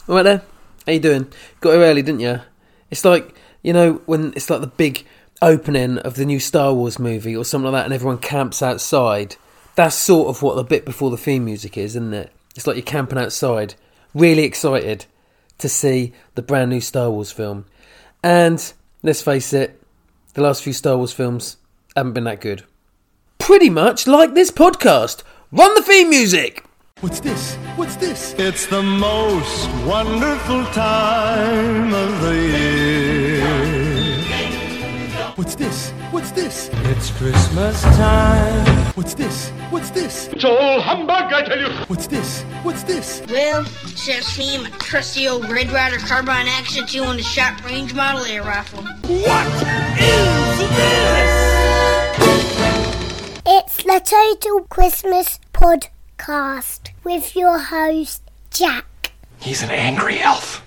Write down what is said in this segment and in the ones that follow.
All right there? How you doing? Got here early, didn't you? It's like, you know, when it's like the big opening of the new Star Wars movie or something like that and everyone camps outside. That's sort of what the bit before the theme music is, isn't it? It's like you're camping outside, really excited to see the brand new Star Wars film. And, let's face it, the last few Star Wars films haven't been that good. Pretty much like this podcast. Run the theme music! What's this? What's this? It's the most wonderful time of the year. What's this? What's this? It's Christmas time. What's this? What's this? It's all humbug, I tell you. What's this? What's this? Well, it's just him, a trusty old Red Ryder Carbine Action 2 shot range model air rifle. What is this? It's the Total Christmas Podcast with your host, Jack. He's an angry elf.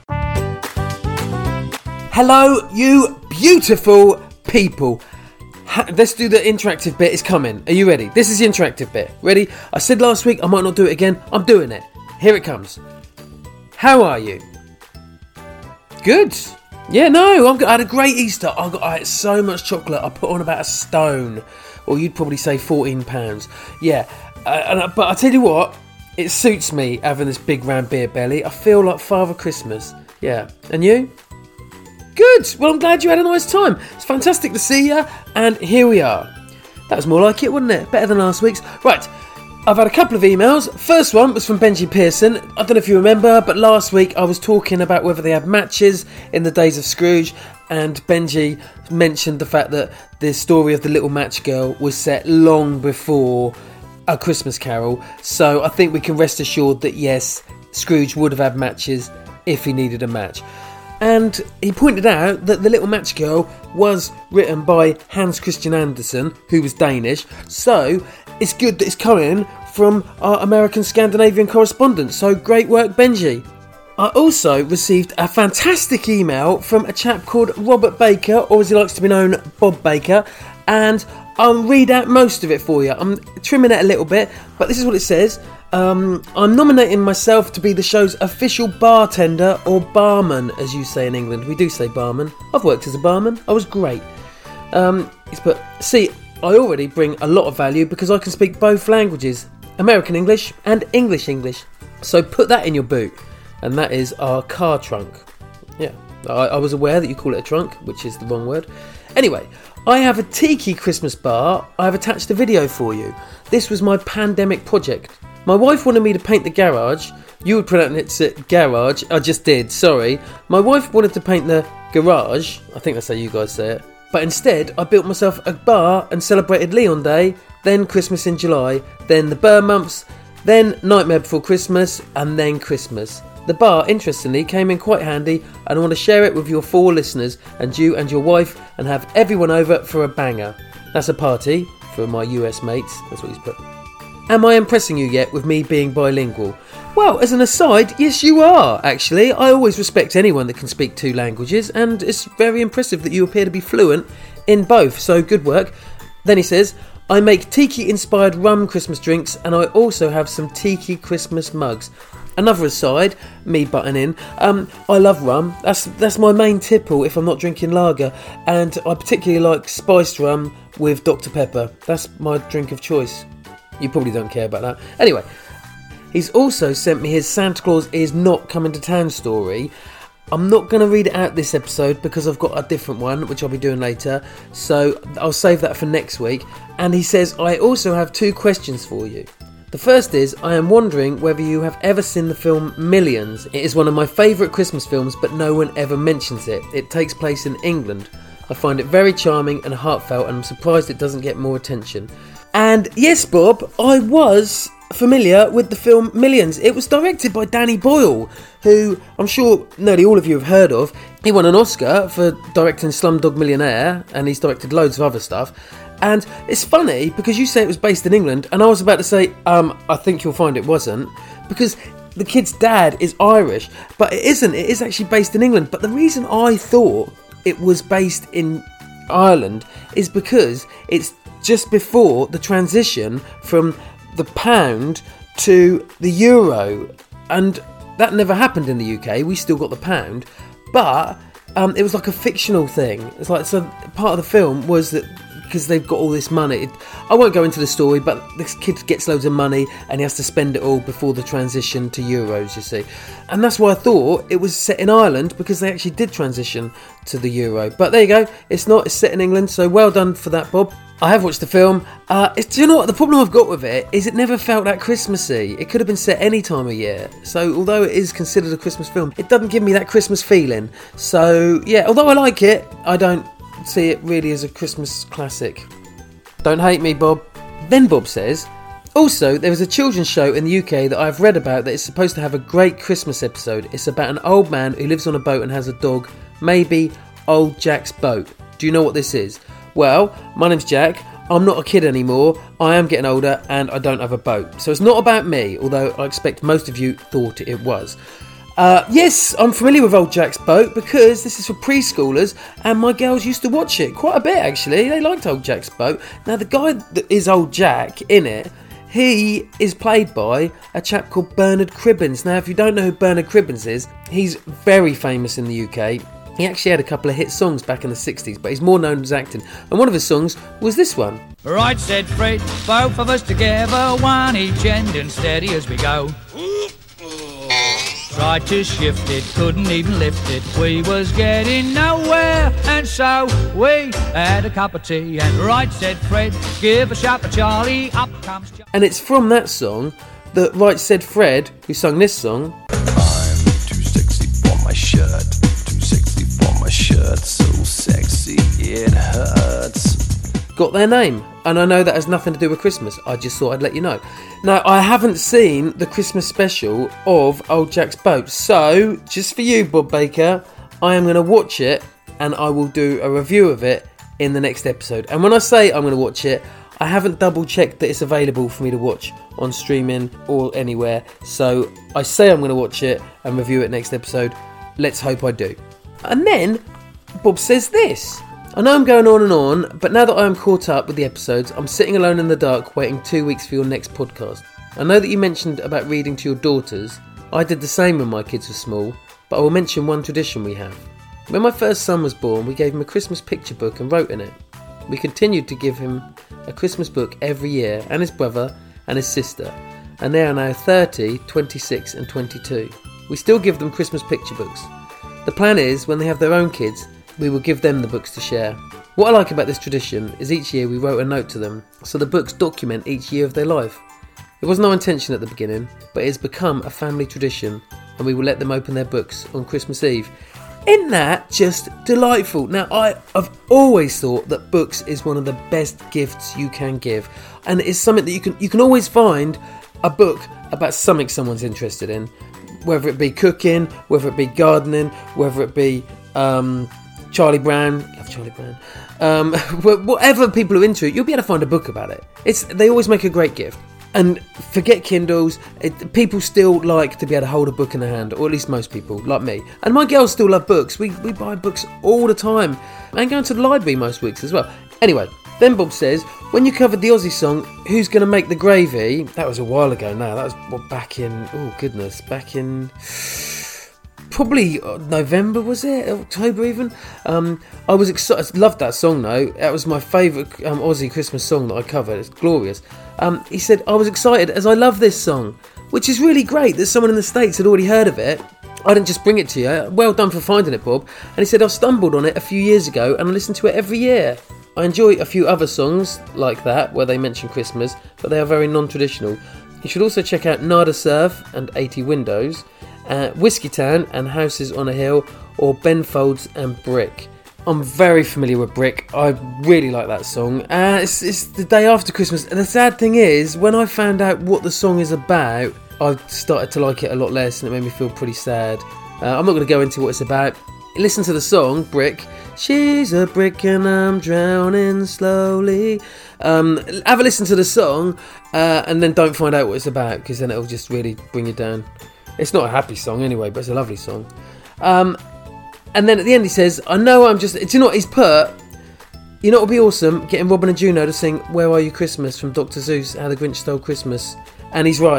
Hello, you beautiful people. Let's do the interactive bit. It's coming. Are you ready? This is the interactive bit. Ready? I said last week I might not do it again. I'm doing it. Here it comes. How are you? Good. Yeah, no, I had a great Easter. I had so much chocolate. I put on about a stone. Or you'd probably say 14 pounds. Yeah. But I tell you what, it suits me having this big round beer belly. I feel like Father Christmas. Yeah. And you? Good. Well, I'm glad you had a nice time. It's fantastic to see you. And here we are. That was more like it, wasn't it? Better than last week's. Right. I've had a couple of emails. First one was from Benji Pearson. I don't know if you remember, but last week I was talking about whether they had matches in the days of Scrooge. And Benji mentioned the fact that the story of the little match girl was set long before A Christmas Carol. So I think we can rest assured that yes, Scrooge would have had matches if he needed a match. And he pointed out that The Little Match Girl was written by Hans Christian Andersen, who was Danish. So it's good that it's coming from our American Scandinavian correspondent. So great work, Benji. I also received a fantastic email from a chap called Robert Baker, or as he likes to be known, Bob Baker. And I'll read out most of it for you. I'm trimming it a little bit, but this is what it says. I'm nominating myself to be the show's official bartender, or barman, as you say in England. We do say barman. I've worked as a barman. I was great. He's put, see, I already bring a lot of value because I can speak both languages, American English and English English. So put that in your boot. And that is our car trunk. Yeah, I was aware that you call it a trunk, which is the wrong word. Anyway, I have a tiki Christmas bar. I have attached a video for you. This was my pandemic project. My wife wanted me to paint the garage. You would pronounce it garage. I just did, sorry. My wife wanted to paint the garage. I think that's how you guys say it. But instead, I built myself a bar and celebrated Leon Day, then Christmas in July, then the Burr months, then Nightmare Before Christmas, and then Christmas. The bar, interestingly, came in quite handy, and I want to share it with your 4 listeners and you and your wife and have everyone over for a banger. That's a party for my US mates. That's what he's put. Am I impressing you yet with me being bilingual? Well, as an aside, yes you are, actually. I always respect anyone that can speak 2 languages, and it's very impressive that you appear to be fluent in both, so good work. Then he says, I make tiki-inspired rum Christmas drinks, and I also have some tiki Christmas mugs. Another aside, me butting in, I love rum. That's my main tipple if I'm not drinking lager, and I particularly like spiced rum with Dr. Pepper. That's my drink of choice. You probably don't care about that. Anyway, he's also sent me his Santa Claus is not coming to town story. I'm not going to read it out this episode because I've got a different one, which I'll be doing later. So I'll save that for next week. And he says, I also have 2 questions for you. The first is, I am wondering whether you have ever seen the film Millions. It is one of my favourite Christmas films, but no one ever mentions it. It takes place in England. I find it very charming and heartfelt, and I'm surprised it doesn't get more attention. And yes, Bob, I was familiar with the film Millions. It was directed by Danny Boyle, who I'm sure nearly all of you have heard of. He won an Oscar for directing Slumdog Millionaire, and he's directed loads of other stuff. And it's funny because you say it was based in England, and I was about to say, I think you'll find it wasn't, because the kid's dad is Irish, but it isn't. It is actually based in England. But the reason I thought it was based in Ireland is because it's just before the transition from the pound to the euro. And that never happened in the UK. We still got the pound, but it was like a fictional thing. It's like, so part of the film was that because they've got all this money. I won't go into the story, but this kid gets loads of money and he has to spend it all before the transition to euros, you see. And that's why I thought it was set in Ireland, because they actually did transition to the euro. But there you go, it's not, it's set in England, so well done for that, Bob. I have watched the film. Do you know what? The problem I've got with it is it never felt that Christmassy. It could have been set any time of year. So although it is considered a Christmas film, it doesn't give me that Christmas feeling. So yeah, although I like it, I don't see it really as a Christmas classic. Don't hate me, Bob. Then Bob says, also, there is a children's show in the UK that I've read about that is supposed to have a great Christmas episode. It's about an old man who lives on a boat and has a dog, maybe Old Jack's Boat. Do you know what this is? Well, my name's Jack. I'm not a kid anymore. I am getting older and I don't have a boat. So it's not about me, although I expect most of you thought it was. Yes, I'm familiar with Old Jack's Boat because this is for preschoolers and my girls used to watch it quite a bit, actually. They liked Old Jack's Boat. Now, the guy that is Old Jack in it, he is played by a chap called Bernard Cribbins. Now, if you don't know who Bernard Cribbins is, he's very famous in the UK. He actually had a couple of hit songs back in the 60s, but he's more known as acting. And one of his songs was this one. Right, said Fred, both of us together, one each end and steady as we go. Tried to shift it, couldn't even lift it. We was getting nowhere, and so we had a cup of tea. And right, said Fred, give a shout for Charlie, up comes Charlie. And it's from that song that Right Said Fred, who sung this song. I'm too sexy for my shirt, too sexy for my shirt, so sexy it hurts. Got their name. And I know that has nothing to do with Christmas. I just thought I'd let you know. Now, I haven't seen the Christmas special of Old Jack's Boat. So, just for you, Bob Baker, I am going to watch it and I will do a review of it in the next episode. And when I say I'm going to watch it, I haven't double checked that it's available for me to watch on streaming or anywhere. So, I say I'm going to watch it and review it next episode. Let's hope I do. And then, Bob says this. I know I'm going on and on, but now that I am caught up with the episodes, I'm sitting alone in the dark waiting 2 weeks for your next podcast. I know that you mentioned about reading to your daughters. I did the same when my kids were small, but I will mention one tradition we have. When my first son was born, we gave him a Christmas picture book and wrote in it. We continued to give him a Christmas book every year, and his brother and his sister, and they are now 30, 26 and 22. We still give them Christmas picture books. The plan is, when they have their own kids, we will give them the books to share. What I like about this tradition is each year we wrote a note to them, so the books document each year of their life. It was no intention at the beginning, but it has become a family tradition, and we will let them open their books on Christmas Eve. Isn't that just delightful? Now, I've always thought that books is one of the best gifts you can give, and it's something that you can always find a book about something someone's interested in, whether it be cooking, whether it be gardening, whether it be Charlie Brown, love Charlie Brown. Whatever people are into, you'll be able to find a book about it. They always make a great gift. And forget Kindles, people still like to be able to hold a book in their hand, or at least most people, like me. And my girls still love books. We buy books all the time, and going to the library most weeks as well. Anyway, then Bob says, when you covered the Aussie song, Who's Gonna Make the Gravy? That was a while ago now. That was back in probably November, was it? October even? I was excited. Loved that song though. That was my favourite Aussie Christmas song that I covered. It's glorious. He said, I was excited as I love this song, which is really great that someone in the States had already heard of it. I didn't just bring it to you. Well done for finding it, Bob. And he said, I've stumbled on it a few years ago and I listen to it every year. I enjoy a few other songs like that where they mention Christmas, but they are very non-traditional. You should also check out Nada Surf and 80 Windows, Whiskey Town and Houses on a Hill, or Ben Folds and Brick. I'm very familiar with Brick. I really like that song. It's the day after Christmas. And the sad thing is, when I found out what the song is about, I started to like it a lot less, and it made me feel pretty sad. I'm not going to go into what it's about. Listen to the song, Brick. She's a brick and I'm drowning slowly. Have a listen to the song, and then don't find out what it's about, because then it'll just really bring you down. It's not a happy song anyway, but it's a lovely song. And then at the end he says, I know I'm just... Do you know what he's put? You know what would be awesome? Getting Robin and Juno to sing Where Are You Christmas from Dr. Seuss, How the Grinch Stole Christmas. And he's right.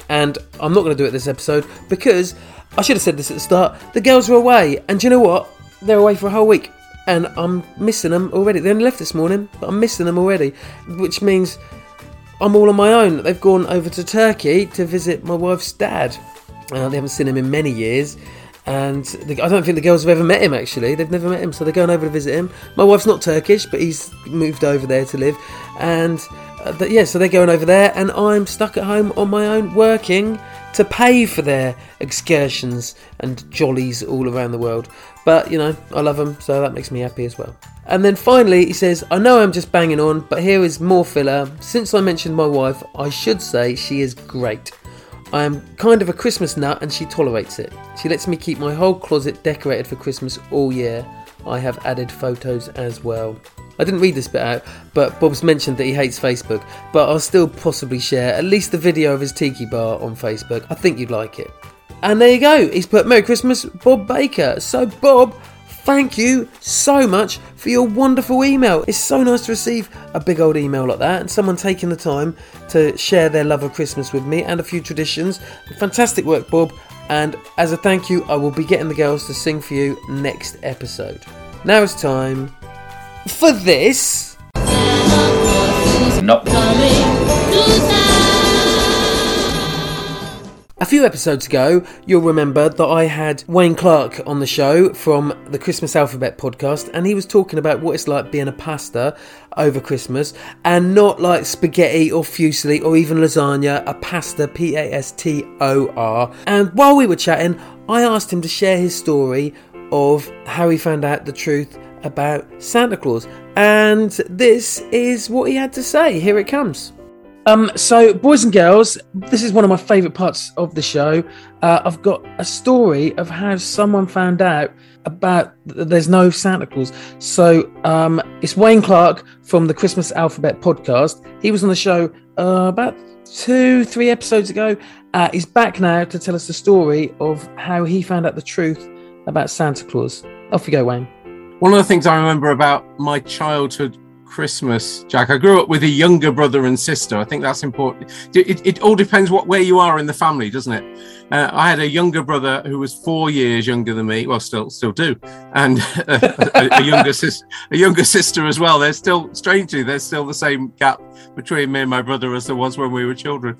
And I'm not going to do it this episode because I should have said this at the start. The girls were away, and do you know what? They're away for a whole week, and I'm missing them already. They only left this morning, but I'm missing them already, which means I'm all on my own. They've gone over to Turkey to visit my wife's dad. They haven't seen him in many years, and I don't think the girls have ever met him, actually. They've never met him, so they're going over to visit him. My wife's not Turkish, but he's moved over there to live, and so they're going over there, and I'm stuck at home on my own working to pay for their excursions and jollies all around the world. But, you know, I love them, so that makes me happy as well. And then finally, he says, I know I'm just banging on, but here is more filler. Since I mentioned my wife, I should say she is great. I am kind of a Christmas nut, and she tolerates it. She lets me keep my whole closet decorated for Christmas all year. I have added photos as well. I didn't read this bit out, but Bob's mentioned that he hates Facebook, but I'll still possibly share at least the video of his tiki bar on Facebook. I think you'd like it. And there you go. He's put Merry Christmas, Bob Baker. So Bob, thank you so much for your wonderful email. It's so nice to receive a big old email like that and someone taking the time to share their love of Christmas with me and a few traditions. Fantastic work, Bob. And as a thank you, I will be getting the girls to sing for you next episode. Now it's time for this. No. A few episodes ago, you'll remember that I had Wayne Clark on the show from the Christmas Alphabet podcast, and he was talking about what it's like being a pasta over Christmas, and not like spaghetti or fusilli or even lasagna, a pasta, Pastor. And while we were chatting, I asked him to share his story of how he found out the truth about Santa Claus, and this is what he had to say. Here it comes. So, boys and girls, this is one of my favourite parts of the show. I've got a story of how someone found out about there's no Santa Claus. So, it's Wayne Clark from the Christmas Alphabet podcast. He was on the show about 2-3 episodes ago. He's back now to tell us the story of how he found out the truth about Santa Claus. Off you go, Wayne. One of the things I remember about my childhood Christmas, Jack, I grew up with a younger brother and sister. I think that's important. It all depends where you are in the family, doesn't it? I had a younger brother who was 4 years younger than me. Well, still do, and a younger sister as well. There's still, strangely, there's still the same gap between me and my brother as there was when we were children.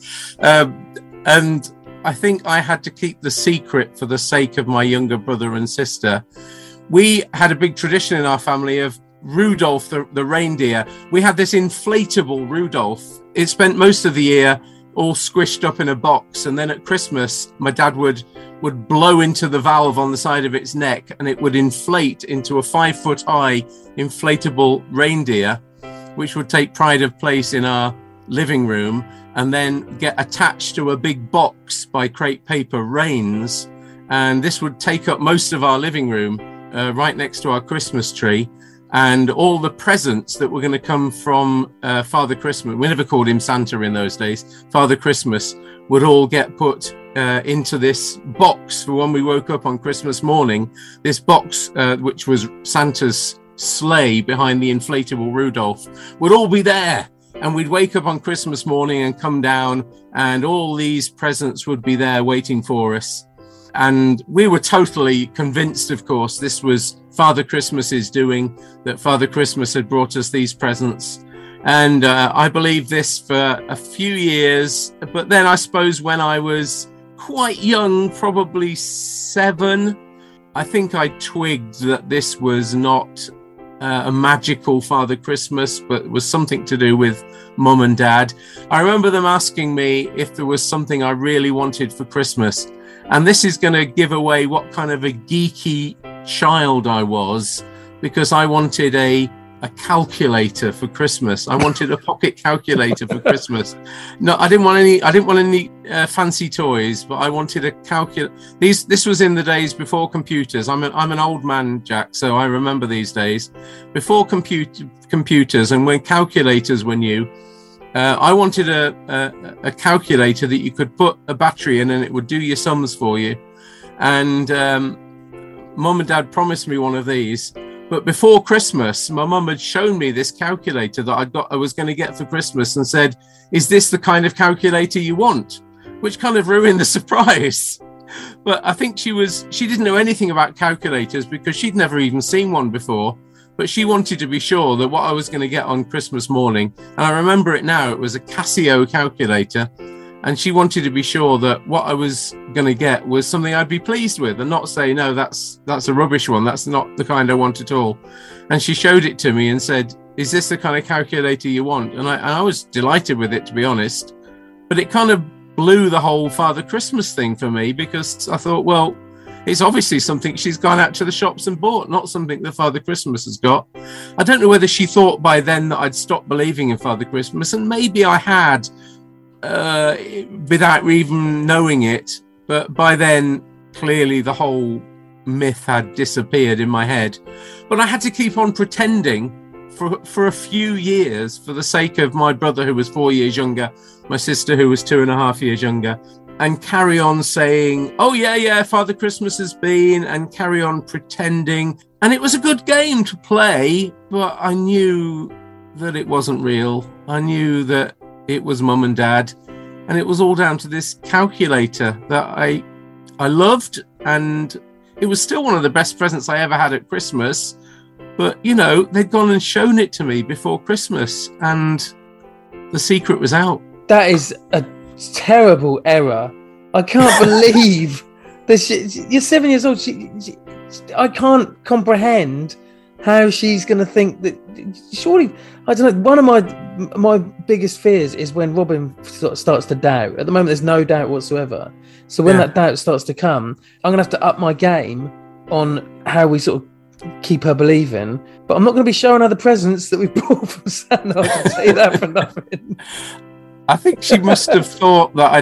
And I think I had to keep the secret for the sake of my younger brother and sister. We had a big tradition in our family of Rudolph the reindeer. We had this inflatable Rudolph. It spent most of the year all squished up in a box, and then at Christmas my dad would blow into the valve on the side of its neck, and it would inflate into a 5-foot high inflatable reindeer, which would take pride of place in our living room and then get attached to a big box by crepe paper Rains, and this would take up most of our living room right next to our Christmas tree. And all the presents that were going to come from Father Christmas, we never called him Santa in those days, Father Christmas, would all get put into this box for when we woke up on Christmas morning. This box, which was Santa's sleigh behind the inflatable Rudolph, would all be there. And we'd wake up on Christmas morning and come down, and all these presents would be there waiting for us. And we were totally convinced, of course, this was Father Christmas's doing, that Father Christmas had brought us these presents. And I believed this for a few years. But then I suppose when I was quite young, probably 7, I think I twigged that this was not a magical Father Christmas, but was something to do with Mum and Dad. I remember them asking me if there was something I really wanted for Christmas. And this is going to give away what kind of a geeky child I was, because I wanted a calculator for Christmas. I wanted a pocket calculator for Christmas. No, I didn't want any fancy toys, but I wanted a calculator. This was in the days before computers. I'm an old man, Jack, so I remember these days before computers, and when calculators were new. I wanted a calculator that you could put a battery in and it would do your sums for you. And Mum and Dad promised me one of these. But before Christmas, my mum had shown me this calculator that I was going to get for Christmas, and said, "Is this the kind of calculator you want?" which kind of ruined the surprise. But I think she didn't know anything about calculators because she'd never even seen one before. But she wanted to be sure that what I was going to get on Christmas morning, and I remember it now, it was a Casio calculator, and she wanted to be sure that what I was going to get was something I'd be pleased with and not say, no, that's a rubbish one. That's not the kind I want at all. And she showed it to me and said, is this the kind of calculator you want? And I was delighted with it, to be honest. But it kind of blew the whole Father Christmas thing for me, because I thought, well, it's obviously something she's gone out to the shops and bought, not something that Father Christmas has got. I don't know whether she thought by then that I'd stopped believing in Father Christmas, and maybe I had, without even knowing it. But by then, clearly the whole myth had disappeared in my head. But I had to keep on pretending for a few years, for the sake of my brother, who was 4 years younger, my sister, who was 2.5 years younger, and carry on saying, oh yeah, Father Christmas has been, and carry on pretending. And it was a good game to play, but I knew that it wasn't real. I knew that it was Mum and Dad, and it was all down to this calculator that I loved, and it was still one of the best presents I ever had at Christmas. But, you know, they'd gone and shown it to me before Christmas, and the secret was out. That is a terrible error. I can't believe that you're 7 years old. I can't comprehend how she's going to think that. Surely, I don't know. One of my biggest fears is when Robin sort of starts to doubt. At the moment, there's no doubt whatsoever. So when that doubt starts to come, I'm going to have to up my game on how we sort of keep her believing. But I'm not going to be showing her the presents that we brought from Santa. I can tell you that for nothing. I think she must have thought that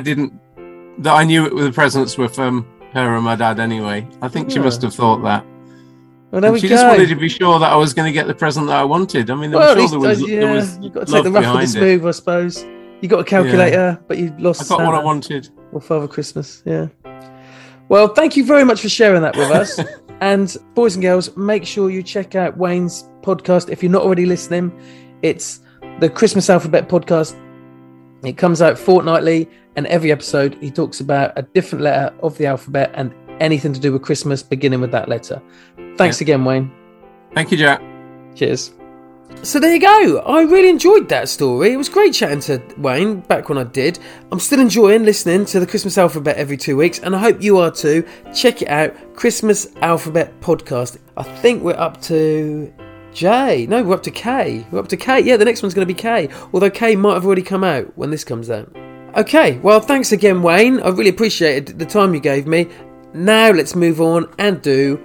I knew the presents were from her and my dad anyway. I think she must have thought that. Well, there we she go. just wanted to be sure that I was going to get the present that I wanted. I mean, there was you've got to take the rough with the smooth, I suppose. You got a calculator, but you lost. I got Santa. what I wanted. Or Father Christmas, yeah. Well, thank you very much for sharing that with us. And boys and girls, make sure you check out Wayne's podcast. If you're not already listening, it's the Christmas Alphabet Podcast. It comes out fortnightly, and every episode he talks about a different letter of the alphabet and anything to do with Christmas, beginning with that letter. Thanks again, Wayne. Thank you, Jack. Cheers. So there you go. I really enjoyed that story. It was great chatting to Wayne back when I did. I'm still enjoying listening to the Christmas Alphabet every 2 weeks, and I hope you are too. Check it out, Christmas Alphabet Podcast. I think we're up to J. No, we're up to K. We're up to K. Yeah, the next one's going to be K. Although K might have already come out when this comes out. Okay, well, thanks again, Wayne. I really appreciated the time you gave me. Now let's move on and do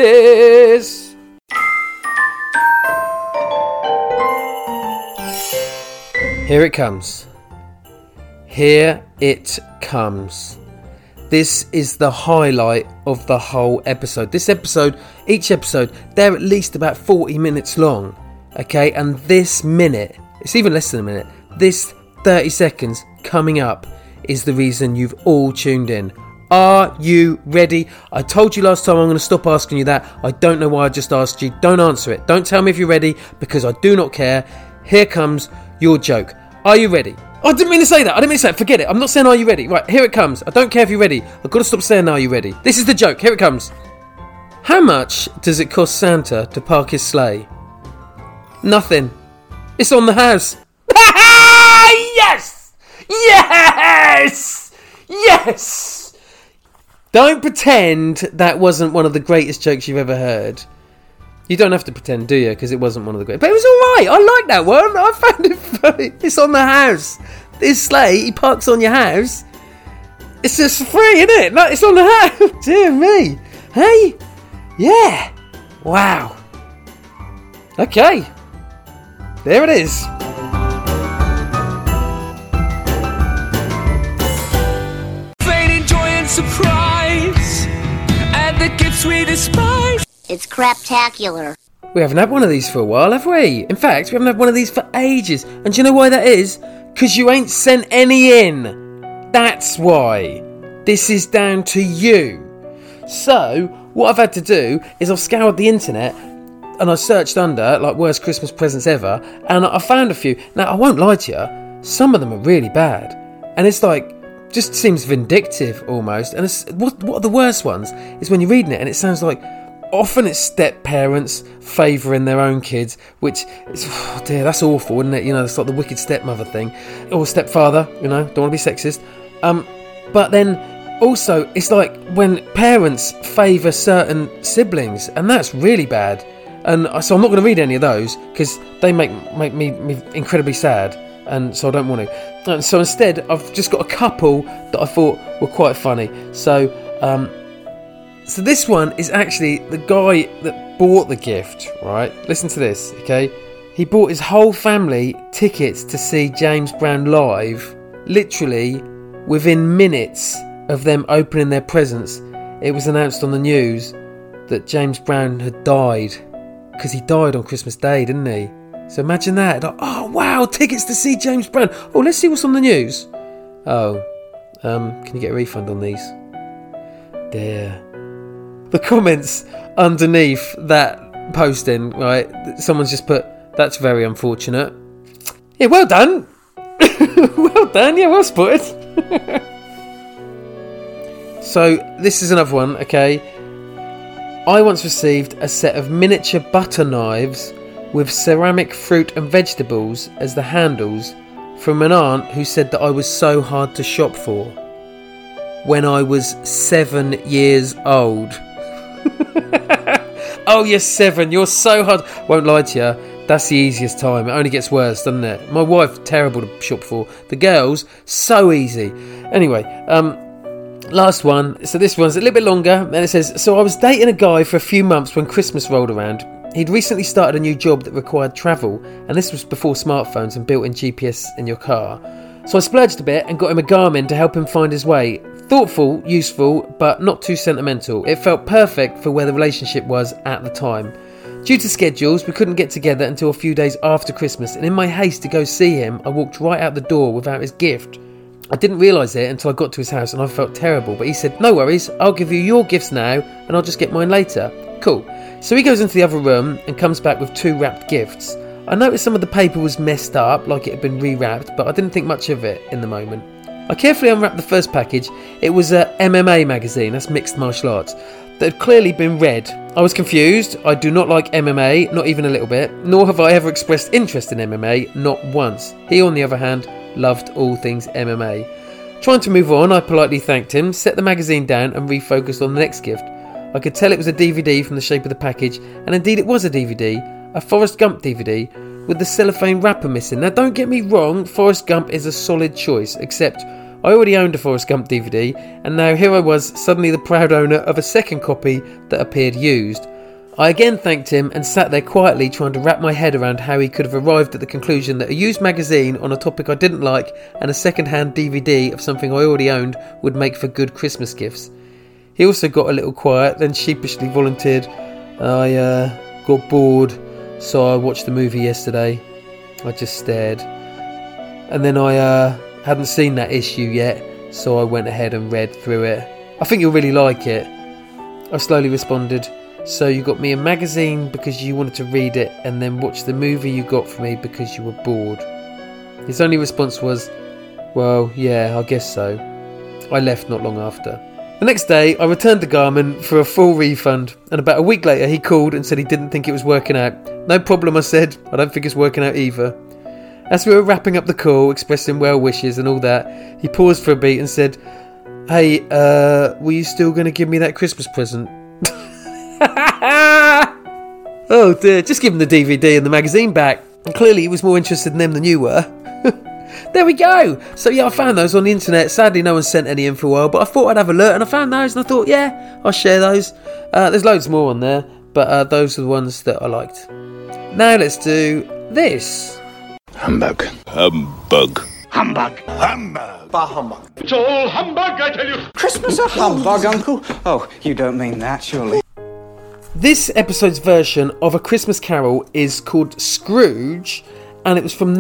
this. Here it comes. Here it comes. This is the highlight of the whole episode. Each episode, they're at least about 40 minutes long. Okay, and this minute, it's even less than a minute, this 30 seconds coming up is the reason you've all tuned in. Are you ready? I told you last time I'm going to stop asking you that. I don't know why I just asked you. Don't answer it. Don't tell me if you're ready, because I do not care. Here comes your joke. Are you ready? Oh, I didn't mean to say that. Forget it. I'm not saying are you ready. Right, here it comes. I don't care if you're ready. I've got to stop saying are you ready. This is the joke. Here it comes. How much does it cost Santa to park his sleigh? Nothing. It's on the house. Yes! Yes! Yes! Don't pretend that wasn't one of the greatest jokes you've ever heard. You don't have to pretend, do you? Because it wasn't one of the great. But it was alright. I like that one. I found it funny. It's on the house. His sleigh, he parks on your house. It's just free, isn't it? No, it's on the house. Dear me. Hey? Yeah. Wow. Okay. There it is. Fading joy and surprise, and the gifts we despise. It's craptacular. We haven't had one of these for a while, have we? In fact, we haven't had one of these for ages. And do you know why that is? Because you ain't sent any in. That's why. This is down to you. So, what I've had to do is I've scoured the internet and I searched under, like, worst Christmas presents ever, and I found a few. Now, I won't lie to you, some of them are really bad. And it's like, just seems vindictive almost. And what are the worst ones is when you're reading it and it sounds like often it's step parents favouring their own kids, which is, oh dear, that's awful, isn't it? You know, it's like the wicked stepmother thing, or stepfather. You know, don't want to be sexist. But then also it's like when parents favour certain siblings, and that's really bad. And so I'm not going to read any of those because they make me incredibly sad, and so I don't want to. And so instead, I've just got a couple that I thought were quite funny. So this one is actually the guy that bought the gift, right? Listen to this, okay? He bought his whole family tickets to see James Brown live, literally within minutes of them opening their presents. It was announced on the news that James Brown had died, because he died on Christmas Day, didn't he? So imagine that. Like, oh, wow, tickets to see James Brown. Oh, let's see what's on the news. Oh, can you get a refund on these? There. The comments underneath that posting, right? Someone's just put, that's very unfortunate. Yeah, well done. Well done. Yeah, well spotted. So, this is another one, okay? I once received a set of miniature butter knives with ceramic fruit and vegetables as the handles from an aunt who said that I was so hard to shop for when I was 7 years old. Oh, you're 7, you're so hard. Won't lie to you, that's the easiest time. It only gets worse, doesn't it? My wife, terrible to shop for. The girls, so easy. Anyway, last one. So this one's a little bit longer, and it says, so I was dating a guy for a few months when Christmas rolled around. He'd recently started a new job that required travel, and this was before smartphones and built-in GPS in your car. So I splurged a bit and got him a Garmin to help him find his way. Thoughtful, useful, but not too sentimental. It felt perfect for where the relationship was at the time. Due to schedules, we couldn't get together until a few days after Christmas, and in my haste to go see him, I walked right out the door without his gift. I didn't realise it until I got to his house, and I felt terrible, but he said, no worries, I'll give you your gifts now, and I'll just get mine later. Cool. So he goes into the other room and comes back with 2 wrapped gifts. I noticed some of the paper was messed up, like it had been rewrapped, but I didn't think much of it in the moment. I carefully unwrapped the first package. It was a MMA magazine, that's mixed martial arts, that had clearly been read. I was confused. I do not like MMA, not even a little bit, nor have I ever expressed interest in MMA, not once. He, on the other hand, loved all things MMA. Trying to move on, I politely thanked him, set the magazine down and refocused on the next gift. I could tell it was a DVD from the shape of the package, and indeed it was a DVD, a Forrest Gump DVD, with the cellophane wrapper missing. Now don't get me wrong, Forrest Gump is a solid choice, except I already owned a Forrest Gump DVD, and now here I was, suddenly the proud owner of a second copy that appeared used. I again thanked him and sat there quietly trying to wrap my head around how he could have arrived at the conclusion that a used magazine on a topic I didn't like and a second-hand DVD of something I already owned would make for good Christmas gifts. He also got a little quiet, then sheepishly volunteered, I got bored, so I watched the movie yesterday. I just stared. And then I hadn't seen that issue yet, so I went ahead and read through it. I think you'll really like it. I slowly responded, so you got me a magazine because you wanted to read it, and then watch the movie you got for me because you were bored. His only response was, well, yeah, I guess so. I left not long after. The next day, I returned the Garmin for a full refund, and about a week later he called and said he didn't think it was working out. No problem, I said, I don't think it's working out either. As we were wrapping up the call, expressing well wishes and all that, he paused for a beat and said, hey, were you still going to give me that Christmas present? Oh dear, just give him the DVD and the magazine back. And clearly he was more interested in them than you were. There we go. So yeah, I found those on the internet. Sadly no one sent any in for a while, but I thought I'd have a look, and I found those and I thought, yeah, I'll share those. There's loads more on there, but those are the ones that I liked. Now let's do this. Humbug. Humbug. Humbug. Humbug. Bah humbug. It's all humbug, I tell you. Christmas a humbug, Uncle? Oh, you don't mean that, surely. This episode's version of A Christmas Carol is called Scrooge, and it was from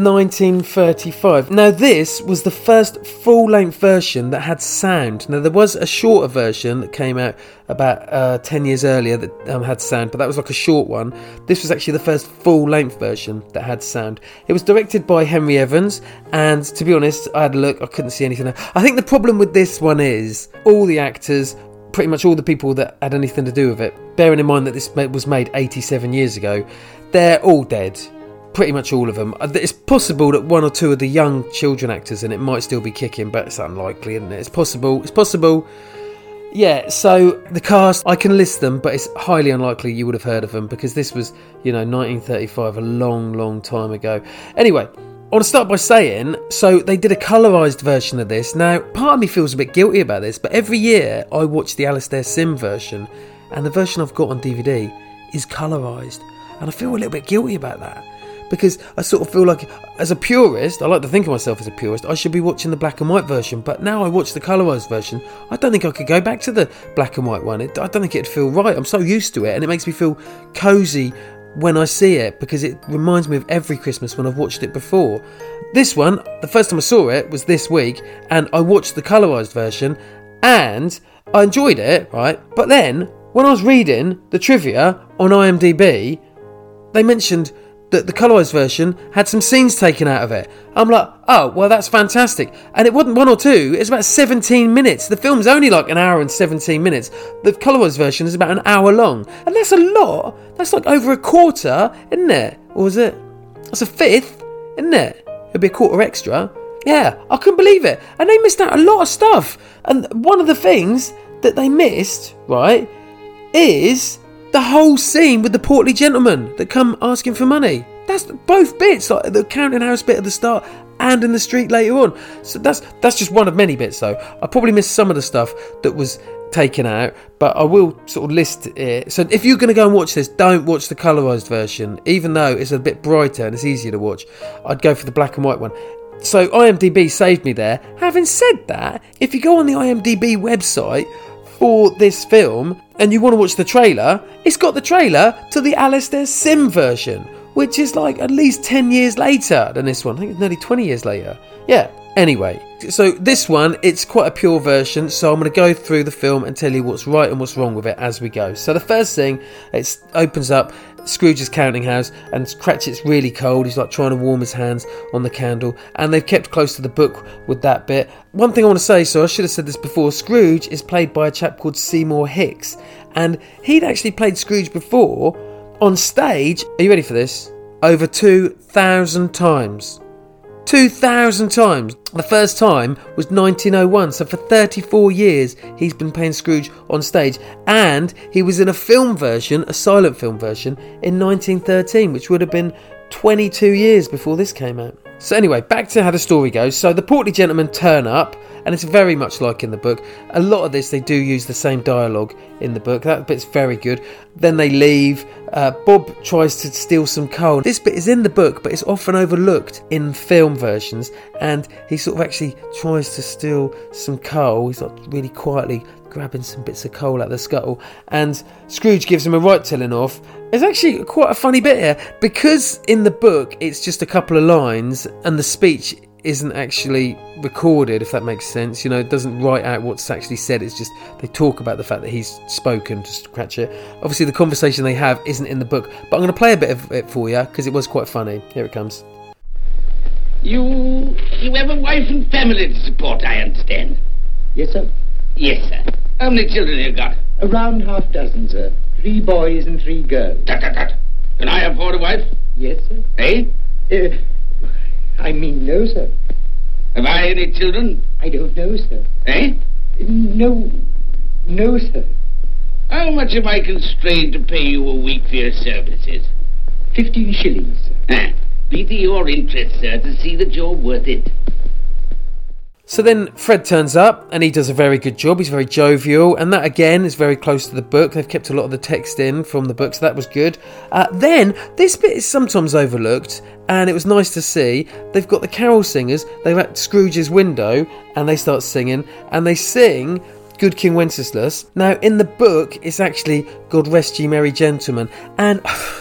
1935. Now, this was the first full-length version that had sound. Now, there was a shorter version that came out about 10 years earlier that had sound, but that was like a short one. This was actually the first full-length version that had sound. It was directed by Henry Evans, and to be honest, I had a look, I couldn't see anything. I think the problem with this one is all the actors, pretty much all the people that had anything to do with it, bearing in mind that this was made 87 years ago, they're all dead. Pretty much all of them. It's possible that one or two of the young children actors in it might still be kicking, but it's unlikely, isn't it? It's possible. Yeah, so the cast, I can list them, but it's highly unlikely you would have heard of them because this was, 1935, a long, long time ago. Anyway, I want to start by saying, so they did a colourised version of this. Now, part of me feels a bit guilty about this, but every year I watch the Alastair Sim version, and the version I've got on DVD is colourised. And I feel a little bit guilty about that, because I sort of feel like, as a purist, I like to think of myself as a purist, I should be watching the black and white version, but now I watch the colourised version, I don't think I could go back to the black and white one. I don't think it'd feel right. I'm so used to it, and it makes me feel cosy when I see it, because it reminds me of every Christmas when I've watched it before. This one, the first time I saw it was this week, and I watched the colourised version, and I enjoyed it, right? But then, when I was reading the trivia on IMDb, they mentioned that the colourised version had some scenes taken out of it. I'm like, oh, well, that's fantastic. And it wasn't 1 or 2, it's about 17 minutes. The film's only like an hour and 17 minutes. The colourised version is about an hour long. And that's a lot. That's like over a quarter, isn't it? Or is it? That's a fifth, isn't it? It'll be a quarter extra. Yeah, I couldn't believe it. And they missed out a lot of stuff. And one of the things that they missed, right, is the whole scene with the portly gentleman that come asking for money. That's both bits, like the counting house bit at the start and in the street later on. So that's just one of many bits, though. I probably missed some of the stuff that was taken out, but I will sort of list it. So if you're going to go and watch this, don't watch the colourised version, even though it's a bit brighter and it's easier to watch. I'd go for the black and white one. So IMDb saved me there. Having said that, if you go on the IMDb website for this film and you want to watch the trailer, it's got the trailer to the Alastair Sim version, which is like at least 10 years later than this one. I think it's nearly 20 years later. Yeah, anyway. So this one, it's quite a pure version, so I'm going to go through the film and tell you what's right and what's wrong with it as we go. So the first thing, it opens up Scrooge's counting house, and Cratchit's really cold. He's like trying to warm his hands on the candle, and they've kept close to the book with that bit. One thing I want to say, so I should have said this before, Scrooge is played by a chap called Seymour Hicks, and he'd actually played Scrooge before on stage. Are you ready for this? Over 2,000 times. 2,000 times. The first time was 1901, so for 34 years he's been playing Scrooge on stage, and he was in a film version, a silent film version, in 1913, which would have been 22 years before this came out. So anyway, back to how the story goes. So the portly gentlemen turn up, and it's very much like in the book. A lot of this, they do use the same dialogue in the book. That bit's very good. Then they leave. Bob tries to steal some coal. This bit is in the book, but it's often overlooked in film versions, and he sort of actually tries to steal some coal. He's like really quietly grabbing some bits of coal out of the scuttle, and Scrooge gives him a right telling off. It's actually quite a funny bit here, because in the book it's just a couple of lines and the speech isn't actually recorded, if that makes sense. You know, it doesn't write out what's actually said. It's just they talk about the fact that he's spoken to Cratchit. Obviously the conversation they have isn't in the book, but I'm going to play a bit of it for you because it was quite funny. Here it comes. You have a wife and family to support, I understand. Yes, sir. Yes, sir. How many children have you got? Around half dozen, sir. 3 boys and 3 girls. Tut, tut, tut. Can I afford a wife? Yes, sir. Eh? I mean, no, sir. Have I any children? I don't know, sir. Eh? No, sir. How much am I constrained to pay you a week for your services? 15 shillings, sir. Be to your interest, sir, to see that you're worth it. So then Fred turns up, and he does a very good job. He's very jovial, and that again is very close to the book. They've kept a lot of the text in from the book, so that was good. Then this bit is sometimes overlooked, and it was nice to see. They've got the carol singers. They're at Scrooge's window, and they start singing, and they sing Good King Wenceslas. Now in the book it's actually God Rest Ye Merry Gentlemen, and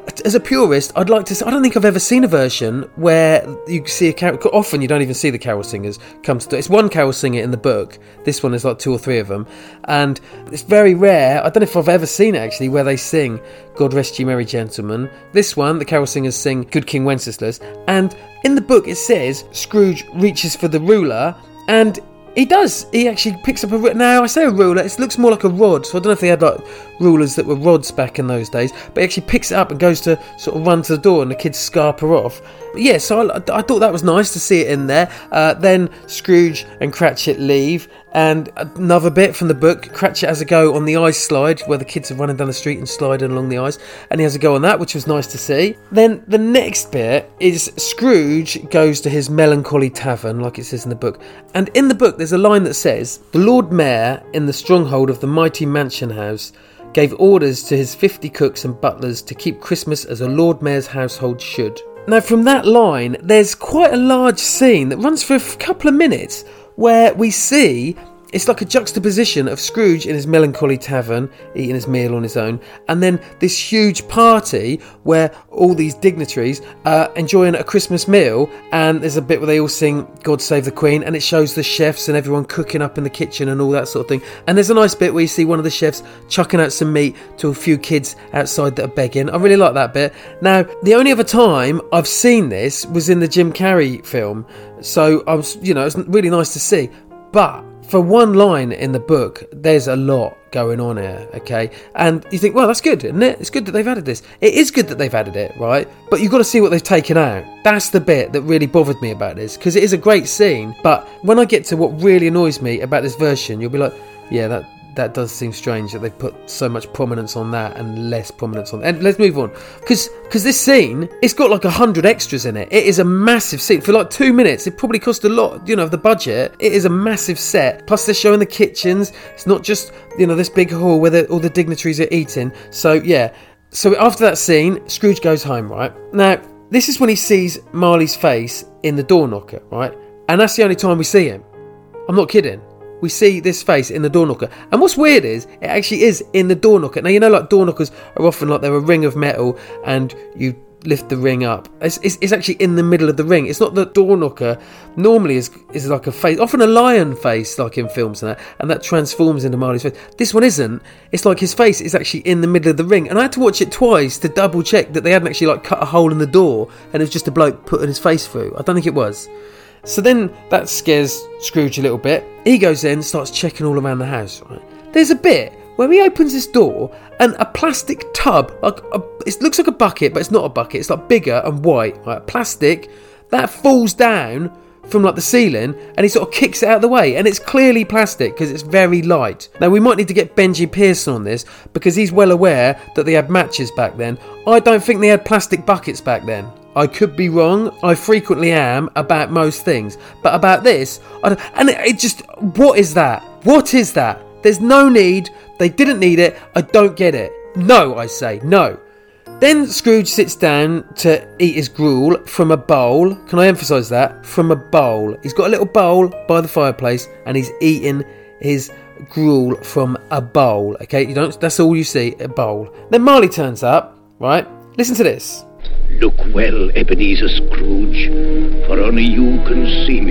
as a purist, I'd like to say, I don't think I've ever seen a version where you see a carol. Often you don't even see the carol singers come to. It's one carol singer in the book. This one is like 2 or 3 of them, and it's very rare. I don't know if I've ever seen it actually where they sing "God Rest Ye Merry Gentlemen." This one, the carol singers sing "Good King Wenceslas," and in the book it says Scrooge reaches for the ruler, and he does. He actually picks up a... Now, I say a ruler, it looks more like a rod, so I don't know if they had like rulers that were rods back in those days, but he actually picks it up and goes to sort of run to the door and the kids scarper off. But yeah, so I thought that was nice to see it in there. Then Scrooge and Cratchit leave, and another bit from the book, Cratchit has a go on the ice slide where the kids are running down the street and sliding along the ice, and he has a go on that, which was nice to see. Then the next bit is Scrooge goes to his melancholy tavern, like it says in the book, and in the book there's a line that says, "The Lord Mayor in the stronghold of the mighty mansion house gave orders to his 50 cooks and butlers to keep Christmas as a Lord Mayor's household should." Now from that line, there's quite a large scene that runs for a couple of minutes where we see, it's like a juxtaposition of Scrooge in his melancholy tavern, eating his meal on his own, and then this huge party where all these dignitaries are enjoying a Christmas meal, and there's a bit where they all sing "God Save the Queen," and it shows the chefs and everyone cooking up in the kitchen and all that sort of thing. And there's a nice bit where you see one of the chefs chucking out some meat to a few kids outside that are begging. I really like that bit. Now, the only other time I've seen this was in the Jim Carrey film, so I was, it was really nice to see. But for one line in the book, there's a lot going on here, okay? And you think, well, that's good, isn't it? It's good that they've added this. It is good that they've added it, right? But you've got to see what they've taken out. That's the bit that really bothered me about this, because it is a great scene, but when I get to what really annoys me about this version, you'll be like, yeah, that does seem strange that they've put so much prominence on that and less prominence on... And let's move on. Because this scene, it's got like 100 extras in it. It is a massive scene. For like 2 minutes, it probably cost a lot, of the budget. It is a massive set. Plus they're showing the kitchens. It's not just, this big hall where all the dignitaries are eating. So, yeah. So after that scene, Scrooge goes home, right? Now, this is when he sees Marley's face in the door knocker, right? And that's the only time we see him. I'm not kidding. We see this face in the door knocker. And what's weird is, it actually is in the door knocker. Now, like door knockers are often like they're a ring of metal and you lift the ring up. It's actually in the middle of the ring. It's not the door knocker. Normally is like a face, often a lion face, like in films and that transforms into Marley's face. This one isn't. It's like his face is actually in the middle of the ring. And I had to watch it twice to double check that they hadn't actually like cut a hole in the door and it was just a bloke putting his face through. I don't think it was. So then that scares Scrooge a little bit. He goes in, starts checking all around the house. Right? There's a bit where he opens this door and a plastic tub, it looks like a bucket, but it's not a bucket. It's like bigger and white, right? Plastic that falls down from like the ceiling, and he sort of kicks it out of the way, and it's clearly plastic because it's very light. Now we might need to get Benji Pearson on this because he's well aware that they had matches back then. I don't think they had plastic buckets back then. I could be wrong. I frequently am about most things, but about this, I don't, and it just, what is that? What is that? There's no need. They didn't need it. I don't get it. No, I say no. Then Scrooge sits down to eat his gruel from a bowl. Can I emphasise that? From a bowl. He's got a little bowl by the fireplace and he's eating his gruel from a bowl. Okay, that's all you see, a bowl. Then Marley turns up, right? Listen to this. Look well, Ebenezer Scrooge, for only you can see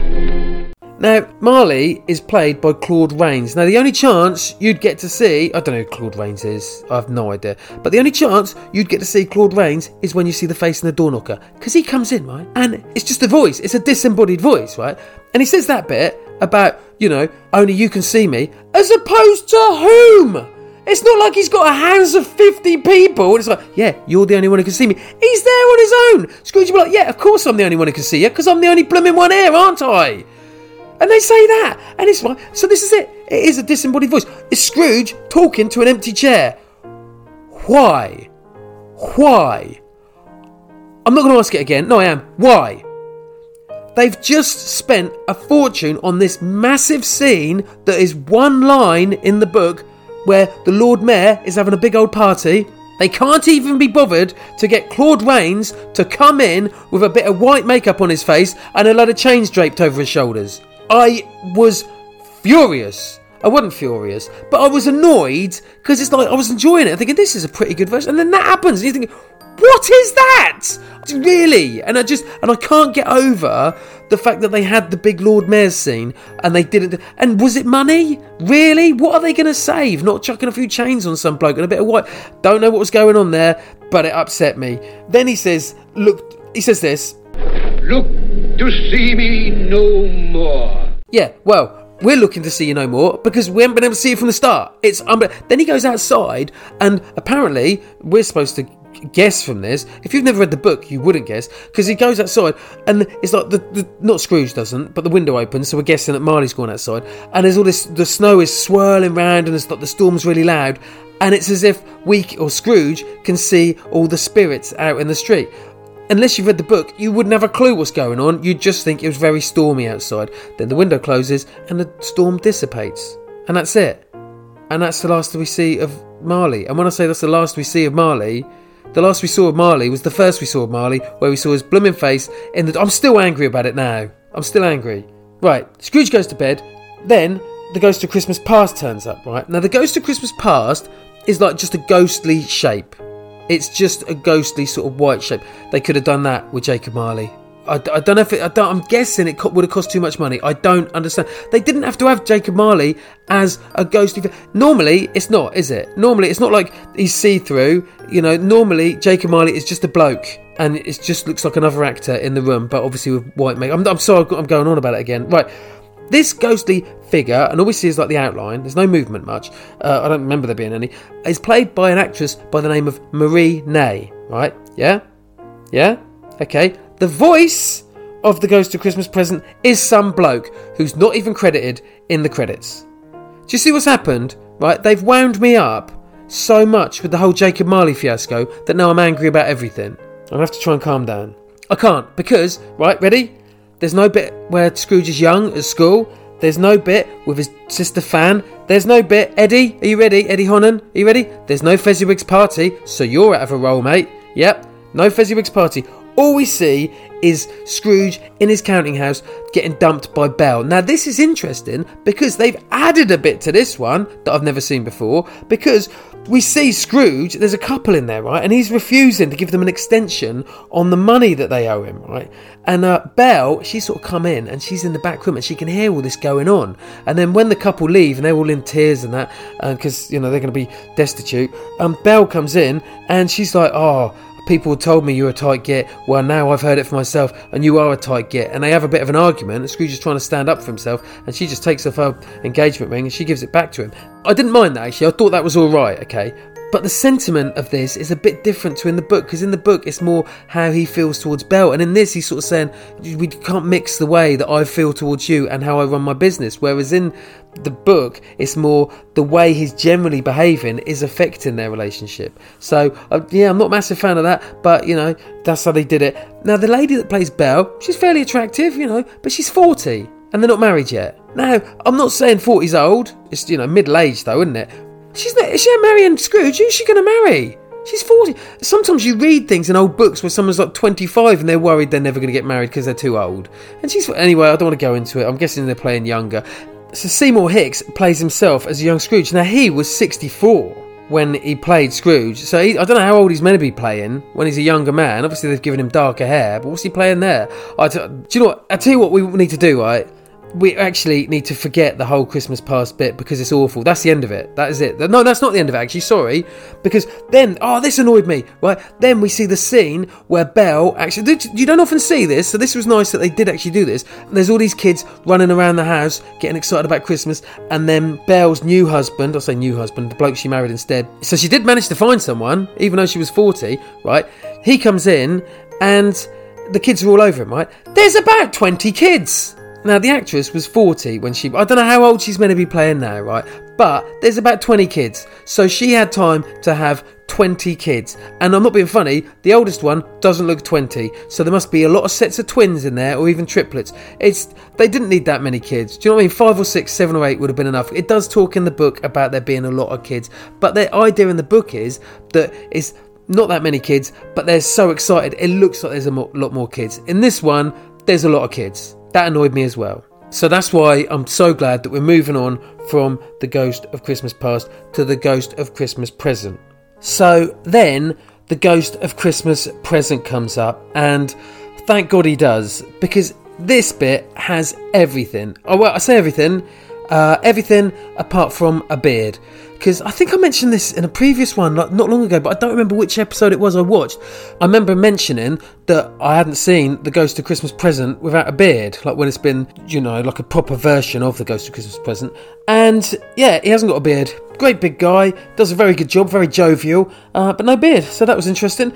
me. Now, Marley is played by Claude Rains. Now, the only chance you'd get to see... I don't know who Claude Rains is. I have no idea. But the only chance you'd get to see Claude Rains is when you see the face in the door knocker. Because he comes in, right? And it's just a voice. It's a disembodied voice, right? And he says that bit about, only you can see me. As opposed to whom? It's not like he's got a hands of 50 people. It's like, yeah, you're the only one who can see me. He's there on his own. Scrooge will be like, yeah, of course I'm the only one who can see you, because I'm the only blooming one here, aren't I? And they say that. And it's like, so this is it. It is a disembodied voice. It's Scrooge talking to an empty chair. Why? I'm not going to ask it again. No, I am. Why? They've just spent a fortune on this massive scene that is one line in the book where the Lord Mayor is having a big old party. They can't even be bothered to get Claude Rains to come in with a bit of white makeup on his face and a load of chains draped over his shoulders. I was furious. I wasn't furious, but I was annoyed because it's like I was enjoying it, thinking this is a pretty good version, and then that happens, and you think, what is that? Really? And I can't get over the fact that they had the big Lord Mayor's scene and they didn't. And was it money? Really? What are they going to save? Not chucking a few chains on some bloke and a bit of white. Don't know what was going on there, but it upset me. Then he says, he says this. Look to see me no more. Yeah, well, we're looking to see you no more because we haven't been able to see you from the start. Then he goes outside and apparently we're supposed to guess from this. If you've never read the book, you wouldn't guess because he goes outside and it's like not Scrooge doesn't, but the window opens, so we're guessing that Marley's gone outside and there's all this. The snow is swirling round and it's like the storm's really loud and it's as if Scrooge can see all the spirits out in the street. Unless you've read the book, you wouldn't have a clue what's going on. You'd just think it was very stormy outside. Then the window closes and the storm dissipates. And that's it. And that's the last we see of Marley. And when I say that's the last we see of Marley, the last we saw of Marley was the first we saw of Marley, where we saw his blooming face in the... I'm still angry about it now. I'm still angry. Right, Scrooge goes to bed. Then the Ghost of Christmas Past turns up, right? Now the Ghost of Christmas Past is like just a ghostly shape. It's just a ghostly sort of white shape. They could have done that with Jacob Marley. I don't know if I'm guessing it would have cost too much money. I don't understand. They didn't have to have Jacob Marley as a ghostly... Normally, it's not, is it? Normally, it's not like he's see-through. You know, normally, Jacob Marley is just a bloke. And it just looks like another actor in the room, but obviously with white makeup. I'm sorry, I'm going on about it again. Right. This ghostly figure, and all we see is like the outline, there's no movement much, I don't remember there being any, is played by an actress by the name of Marie Nay, right? Yeah? Okay. The voice of the Ghost of Christmas Present is some bloke who's not even credited in the credits. Do you see what's happened? Right? They've wound me up so much with the whole Jacob Marley fiasco that now I'm angry about everything. I'll have to try and calm down. I can't, because, right, ready? There's no bit where Scrooge is young at school. There's no bit with his sister Fan. There's no bit... Eddie, are you ready? Eddie Honnan, are you ready? There's no Fezziwig's party, so you're out of a roll, mate. Yep, no Fezziwig's party. All we see is Scrooge in his counting house getting dumped by Belle. Now, this is interesting because they've added a bit to this one that I've never seen before, because we see Scrooge, there's a couple in there, right? And he's refusing to give them an extension on the money that they owe him, right? And Belle, she's sort of come in and she's in the back room and she can hear all this going on. And then when the couple leave and they're all in tears and that, because, you know, they're going to be destitute, Belle comes in and she's like, oh... People told me you're a tight git. Well, now I've heard it for myself, and you are a tight git. And they have a bit of an argument. Scrooge is trying to stand up for himself, and she just takes off her engagement ring and she gives it back to him. I didn't mind that, actually. I thought that was all right, okay? But the sentiment of this is a bit different to in the book, because in the book it's more how he feels towards Belle, and in this he's sort of saying we can't mix the way that I feel towards you and how I run my business, whereas in the book it's more the way he's generally behaving is affecting their relationship. So yeah, I'm not a massive fan of that, but you know, that's how they did it. Now the lady that plays Belle, she's fairly attractive, you know, but she's 40 and they're not married yet. Now I'm not saying 40's old, it's, you know, middle-aged though, isn't it? She's not marrying Scrooge. Who's she going to marry? She's 40. Sometimes you read things in old books where someone's like 25 and they're worried they're never going to get married because they're too old. And she's... Anyway, I don't want to go into it. I'm guessing they're playing younger. So Seymour Hicks plays himself as a young Scrooge. Now, he was 64 when he played Scrooge. So I don't know how old he's meant to be playing when he's a younger man. Obviously, they've given him darker hair. But what's he playing there? Do you know what? I'll tell you what we need to do, right? We actually need to forget the whole Christmas Past bit because it's awful. That's the end of it. That is it. No, that's not the end of it, actually. Sorry. Because then... Oh, this annoyed me. Right? Then we see the scene where Belle... Actually, you don't often see this, so this was nice that they did actually do this. There's all these kids running around the house, getting excited about Christmas, and then Belle's new husband... I'll say new husband, the bloke she married instead. So she did manage to find someone, even though she was 40, right? He comes in, and the kids are all over him, right? There's about 20 kids! Now, the actress was 40 when she... I don't know how old she's meant to be playing now, right? But there's about 20 kids. So she had time to have 20 kids. And I'm not being funny, the oldest one doesn't look 20. So there must be a lot of sets of twins in there, or even triplets. They didn't need that many kids. Do you know what I mean? 5 or 6, 7 or 8 would have been enough. It does talk in the book about there being a lot of kids. But the idea in the book is that it's not that many kids, but they're so excited. It looks like there's a lot more kids. In this one, there's a lot of kids. That annoyed me as well. So that's why I'm so glad that we're moving on from the Ghost of Christmas Past to the Ghost of Christmas Present. So then the Ghost of Christmas Present comes up, and thank God he does, because this bit has everything. Oh, well, I say everything. Everything apart from a beard. Because I think I mentioned this in a previous one not long ago, but I don't remember which episode it was I watched. I remember mentioning that I hadn't seen the Ghost of Christmas Present without a beard, like when it's been, like a proper version of the Ghost of Christmas Present. And yeah, he hasn't got a beard. Great big guy, does a very good job, very jovial, but no beard. So that was interesting.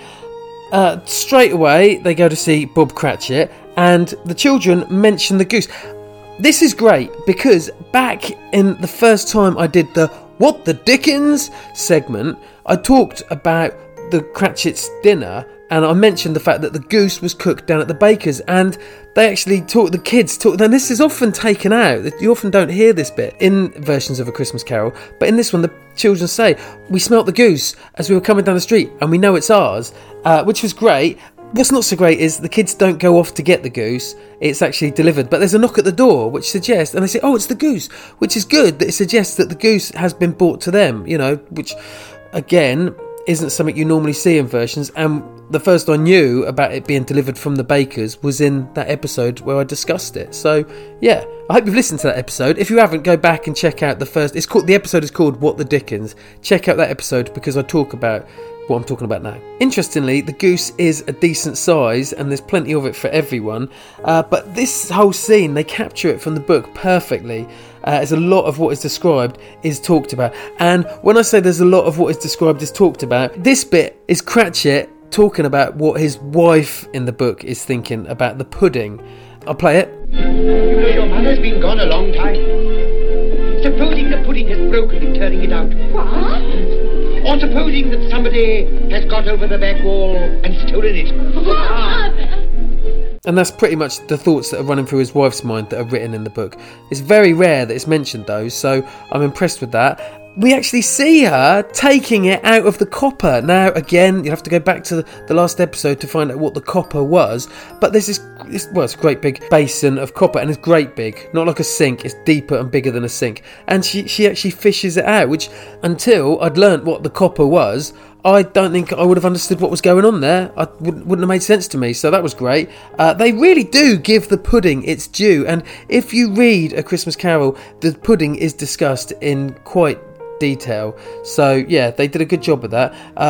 Straight away, they go to see Bob Cratchit, and the children mention the goose. This is great because back in the first time I did the What the Dickens segment, I talked about the Cratchit's dinner, and I mentioned the fact that the goose was cooked down at the baker's, and they actually the kids talk, and this is often taken out. You often don't hear this bit in versions of A Christmas Carol, but in this one the children say, we smelt the goose as we were coming down the street and we know it's ours, which was great. What's not so great is the kids don't go off to get the goose, it's actually delivered, but there's a knock at the door which suggests, and they say, oh, it's the goose, which is good, that it suggests that the goose has been brought to them, which again isn't something you normally see in versions. And the first I knew about it being delivered from the baker's was in that episode where I discussed it. So yeah, I hope you've listened to that episode. If you haven't, go back and check out the episode is called What the Dickens. Check out that episode because I talk about what I'm talking about now. Interestingly, the goose is a decent size and there's plenty of it for everyone, but this whole scene, they capture it from the book perfectly, as a lot of what is described is talked about. And when I say there's a lot of what is described is talked about, this bit is Cratchit talking about what his wife in the book is thinking about the pudding. I'll play it. Your mother's been gone a long time. Supposing the pudding has broken in turning it out. What? Or supposing that somebody has got over the back wall and stolen it. And that's pretty much the thoughts that are running through his wife's mind that are written in the book. It's very rare that it's mentioned though, so I'm impressed with that. We actually see her taking it out of the copper. Now, again, you have to go back to the last episode to find out what the copper was. But there's it's a great big basin of copper, and it's great big. Not like a sink, it's deeper and bigger than a sink. And she actually fishes it out, which, until I'd learnt what the copper was, I don't think I would have understood what was going on there. It wouldn't have made sense to me, so that was great. They really do give the pudding its due, and if you read A Christmas Carol, the pudding is discussed in quite detail. So yeah, they did a good job with that.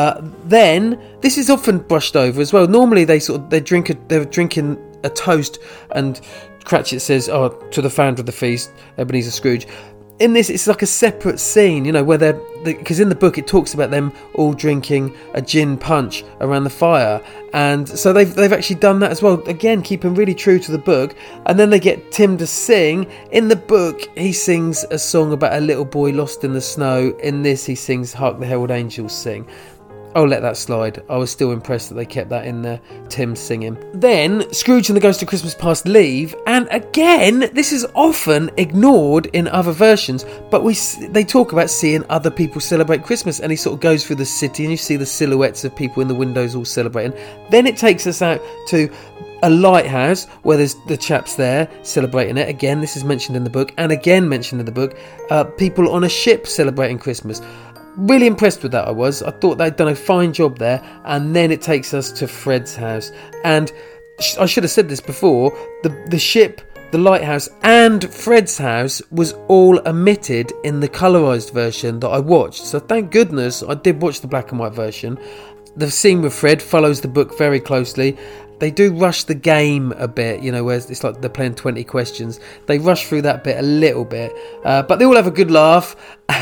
Then this is often brushed over as well. Normally they're drinking a toast, and Cratchit says, "Oh, to the founder of the feast, Ebenezer Scrooge." In this, it's like a separate scene, where because in the book it talks about them all drinking a gin punch around the fire, and so they've actually done that as well. Again, keeping really true to the book. And then they get Tim to sing. In the book, he sings a song about a little boy lost in the snow. In this, he sings "Hark the Herald Angels Sing." I'll let that slide. I was still impressed that they kept that in there, Tim singing. Then Scrooge and the Ghost of Christmas Past leave, and again, this is often ignored in other versions, but they talk about seeing other people celebrate Christmas, and he sort of goes through the city and you see the silhouettes of people in the windows all celebrating. Then it takes us out to a lighthouse where there's the chaps there celebrating it. Again, this is mentioned in the book, and again mentioned in the book, people on a ship celebrating Christmas. Really impressed with that I was. I thought they'd done a fine job there. And then it takes us to Fred's house. And I should have said this before, the ship, the lighthouse and Fred's house was all omitted in the colourised version that I watched. So thank goodness I did watch the black and white version. The scene with Fred follows the book very closely. They do rush the game a bit, where it's like they're playing 20 questions. They rush through that bit a little bit, but they all have a good laugh,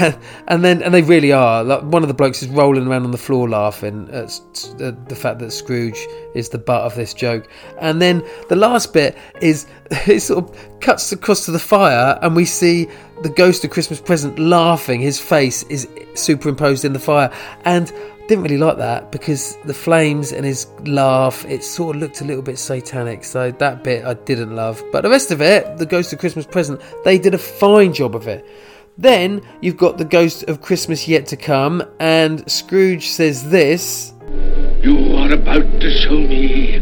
and they really are. Like, one of the blokes is rolling around on the floor laughing at the fact that Scrooge is the butt of this joke. And then the last bit is it sort of cuts across to the fire, and we see the Ghost of Christmas Present laughing. His face is superimposed in the fire, and didn't really like that because the flames and his laugh, it sort of looked a little bit satanic, so that bit I didn't love. But the rest of it, the Ghost of Christmas Present, they did a fine job of it. Then you've got the Ghost of Christmas Yet to Come, and Scrooge says this: "You are about to show me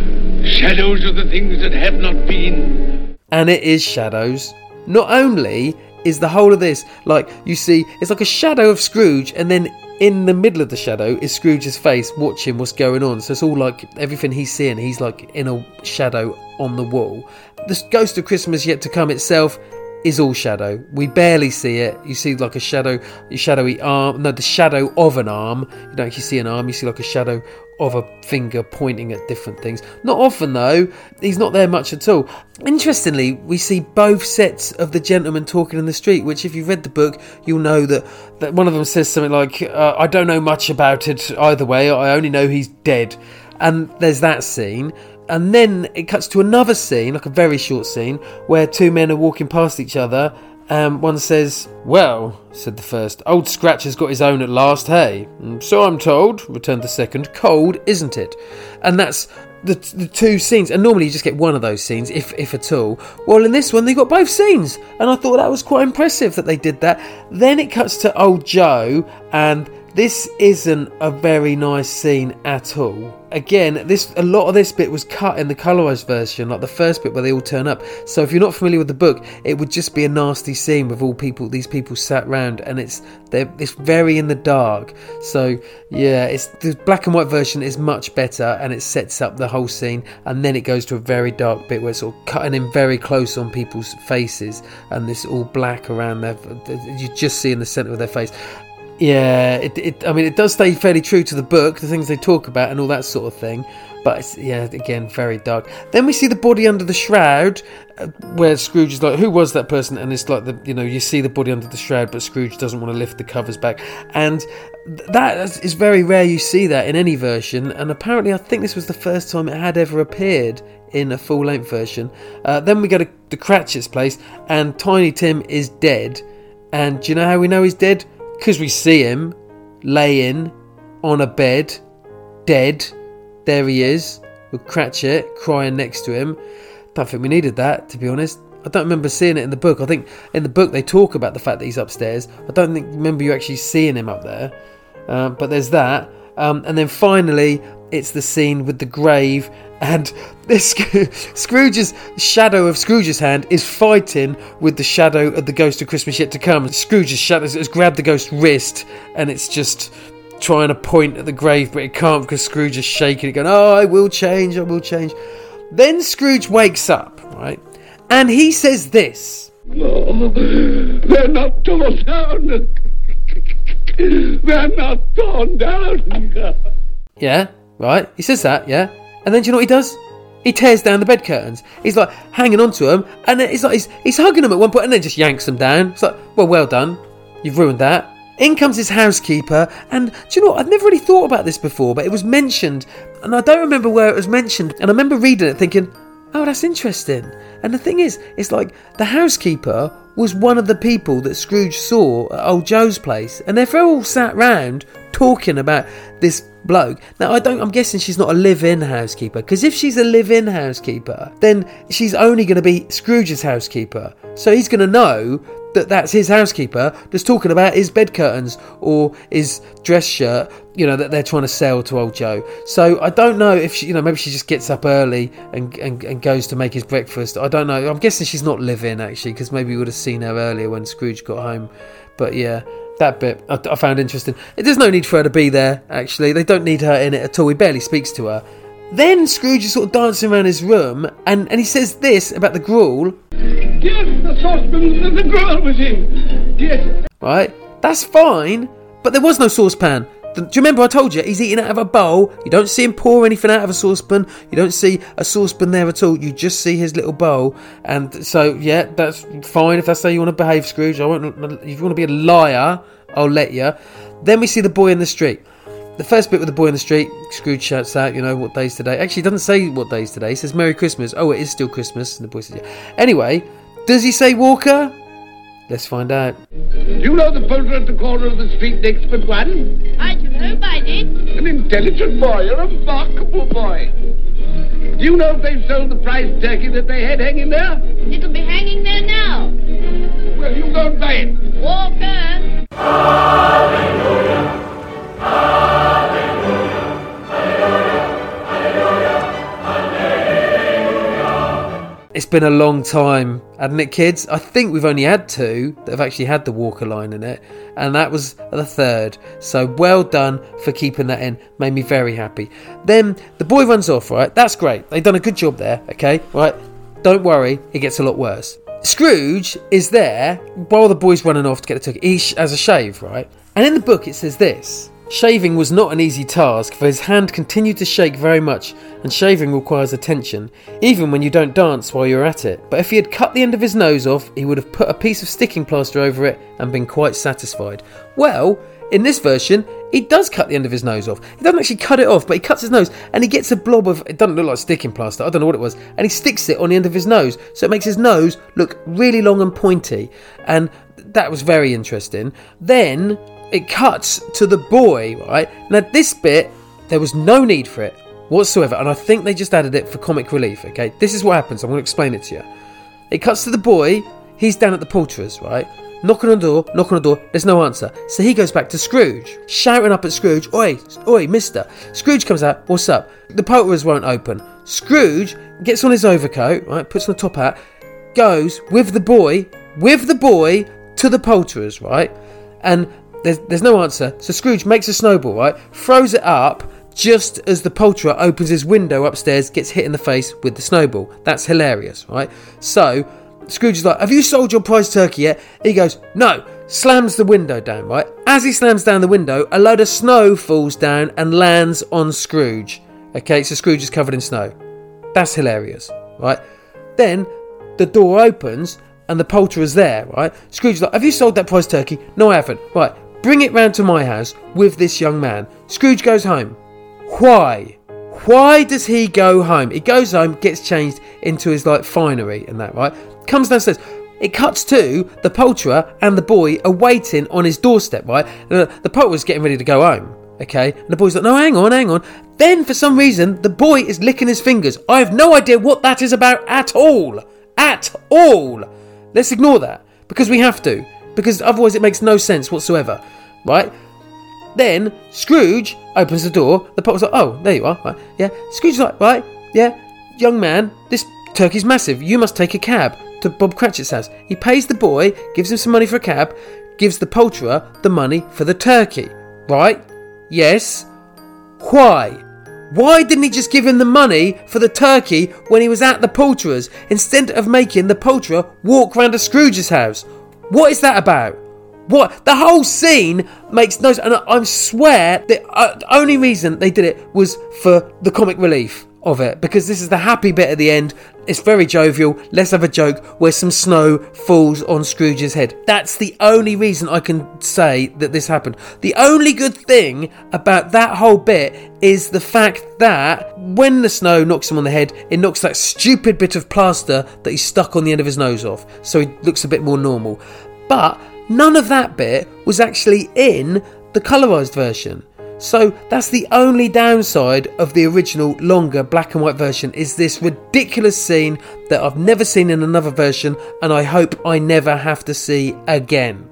shadows of the things that have not been." And it is shadows. Not only is the whole of this, like, you see, it's like a shadow of Scrooge, and then in the middle of the shadow is Scrooge's face watching what's going on. So it's all like everything he's seeing, he's like in a shadow on the wall. The Ghost of Christmas Yet to Come itself is all shadow. We barely see it. You see like a shadowy arm. No, the shadow of an arm. You don't actually see an arm. You see like a shadow of a finger pointing at different things. Not often though. He's not there much at all. Interestingly, we see both sets of the gentlemen talking in the street, which if you've read the book, you'll know that one of them says something like, I don't know much about it either way. I only know he's dead. And there's that scene. And then it cuts to another scene, like a very short scene, where two men are walking past each other. One says, "Well," said the first, "Old Scratch has got his own at last, hey?" "So I'm told," returned the second. "Cold, isn't it?" And that's the two scenes. And normally you just get one of those scenes, if at all. Well, in this one, they got both scenes. And I thought that was quite impressive that they did that. Then it cuts to Old Joe, and this isn't a very nice scene at all. Again, a lot of this bit was cut in the colorized version, like the first bit where they all turn up. So if you're not familiar with the book, it would just be a nasty scene with these people sat round, and it's very in the dark. So yeah, the black and white version is much better, and it sets up the whole scene, and then it goes to a very dark bit where it's all cutting in very close on people's faces, and this all black around there. You just see in the centre of their face. Yeah, it does stay fairly true to the book, the things they talk about and all that sort of thing. But it's, yeah, again, very dark. Then we see the body under the shroud, where Scrooge is like, "Who was that person?" And it's like you see the body under the shroud, but Scrooge doesn't want to lift the covers back. And that is very rare. You see that in any version. And apparently, I think this was the first time it had ever appeared in a full-length version. Then we go to Cratchit's place, and Tiny Tim is dead. And do you know how we know he's dead? Because we see him laying on a bed, dead. There he is, with Cratchit crying next to him. Don't think we needed that, to be honest. I don't remember seeing it in the book. I think in the book they talk about the fact that he's upstairs. I don't remember you actually seeing him up there. But there's that. And then finally, it's the scene with the grave, and this Scrooge's shadow of Scrooge's hand is fighting with the shadow of the Ghost of Christmas Yet to Come. Scrooge's shadow has grabbed the ghost's wrist, and it's just trying to point at the grave, but it can't because Scrooge is shaking it, going, "Oh, I will change, I will change." Then Scrooge wakes up, right? And he says this. "No, they're not torn down. They're not torn down." Yeah, right? He says that, yeah? And then do you know what he does? He tears down the bed curtains. He's like hanging onto them, and then he's hugging them at one point, and then just yanks them down. It's like, well done. You've ruined that. In comes his housekeeper, and do you know what? I'd never really thought about this before, but it was mentioned, and I don't remember where it was mentioned, and I remember reading it thinking, oh, that's interesting. And the thing is, it's like the housekeeper was one of the people that Scrooge saw at Old Joe's place, and they're all sat round talking about this bloke. Now, I'm guessing she's not a live-in housekeeper, because if she's a live-in housekeeper, then she's only going to be Scrooge's housekeeper. So he's going to know that that's his housekeeper that's talking about his bed curtains or his dress shirt, that they're trying to sell to Old Joe. So I don't know if she, maybe she just gets up early and goes to make his breakfast. I don't know. I'm guessing she's not live-in, actually, because maybe we would have seen her earlier when Scrooge got home. But yeah, that bit I found interesting. There's no need for her to be there, actually. They don't need her in it at all. He barely speaks to her. Then Scrooge is sort of dancing around his room, and he says this about the gruel. Yes, the saucepan, the gruel was in. Yes. Right, that's fine, but there was no saucepan. Do you remember I told you he's eating out of a bowl? You don't see him pour anything out of a saucepan. You don't see a saucepan there at all. You just see his little bowl. And so, yeah, that's fine if that's how you want to behave, Scrooge. If you want to be a liar, I'll let you. Then we see the boy in the street. The first bit with the boy in the street, Scrooge shouts out, what day's today? Actually, he doesn't say what day's today. He says, "Merry Christmas." Oh, it is still Christmas. And the boy says, yeah. Anyway, does he say Walker? Let's find out. Do you know the poulterer at the corner of the street next but one? I do hope I did. An intelligent boy, a remarkable boy. Do you know if they've sold the prize turkey that they had hanging there? It'll be hanging there now. Well, you go and buy it. Walker. Hallelujah. It's been a long time, hadn't it, kids? I think we've only had 2 that have actually had the Walker line in it, and that was the 3rd. So well done for keeping that in. Made me very happy. Then the boy runs off, right? That's great. They've done a good job there, okay? Right? Don't worry, it gets a lot worse. Scrooge is there while the boy's running off to get the turkey. He has a shave, right? And in the book it says this: shaving was not an easy task, for his hand continued to shake very much, and shaving requires attention, even when you don't dance while you're at it. But if he had cut the end of his nose off, he would have put a piece of sticking plaster over it and been quite satisfied. Well, in this version, he does cut the end of his nose off. He doesn't actually cut it off, but he cuts his nose, and he gets a blob of, it doesn't look like sticking plaster, I don't know what it was, and he sticks it on the end of his nose, so it makes his nose look really long and pointy, and that was very interesting. Then it cuts to the boy, right? Now this bit, there was no need for it whatsoever, and I think they just added it for comic relief, okay? This is what happens, I'm going to explain it to you. It cuts to the boy, he's down at the poulterer's, right? Knocking on the door, there's no answer. So he goes back to Scrooge, shouting up at Scrooge, oi, mister. Scrooge comes out, what's up? The poulterers won't open. Scrooge gets on his overcoat, right, puts on the top hat, goes with the boy to the poulterers, right? And there's no answer. So Scrooge makes a snowball, right, throws it up just as the poulterer opens his window upstairs, gets hit in the face with the snowball. That's hilarious, right? So Scrooge is like, have you sold your prize turkey yet? He goes, no. Slams the window down, right? As he slams down the window, a load of snow falls down and lands on Scrooge. Okay, so Scrooge is covered in snow. That's hilarious, right? Then the door opens and the poulterer's there, right? Scrooge is like, have you sold that prize turkey? No, I haven't. Right, bring it round to my house with this young man. Scrooge goes home. Why? Why does he go home? He goes home, gets changed into his finery and that, right? Comes downstairs. It cuts to the poulterer and the boy are waiting on his doorstep, right? The poulterer's getting ready to go home, okay? And the boy's like, no, hang on. Then, for some reason, the boy is licking his fingers. I have no idea what that is about at all. At all. Let's ignore that, because we have to. Because otherwise it makes no sense whatsoever, right? Then, Scrooge opens the door. The poulterer's like, oh, there you are, right? Yeah. Scrooge's like, right, yeah, young man, this turkey's massive. You must take a cab to Bob Cratchit's house. He pays the boy, gives him some money for a cab, gives the poulterer the money for the turkey. Right? Yes. Why? Why didn't he just give him the money for the turkey when he was at the poulterer's instead of making the poulterer walk round to Scrooge's house? What is that about? What? The whole scene makes no sense. And I swear the only reason they did it was for the comic relief of it, because this is the happy bit at the end. It's very jovial. Let's have a joke where some snow falls on Scrooge's head. That's the only reason I can say that this happened. The only good thing about that whole bit is the fact that when the snow knocks him on the head, it knocks that stupid bit of plaster that he stuck on the end of his nose off, so he looks a bit more normal. But none of that bit was actually in the colorized version. So that's the only downside of the original longer black and white version, is this ridiculous scene that I've never seen in another version, and I hope I never have to see again.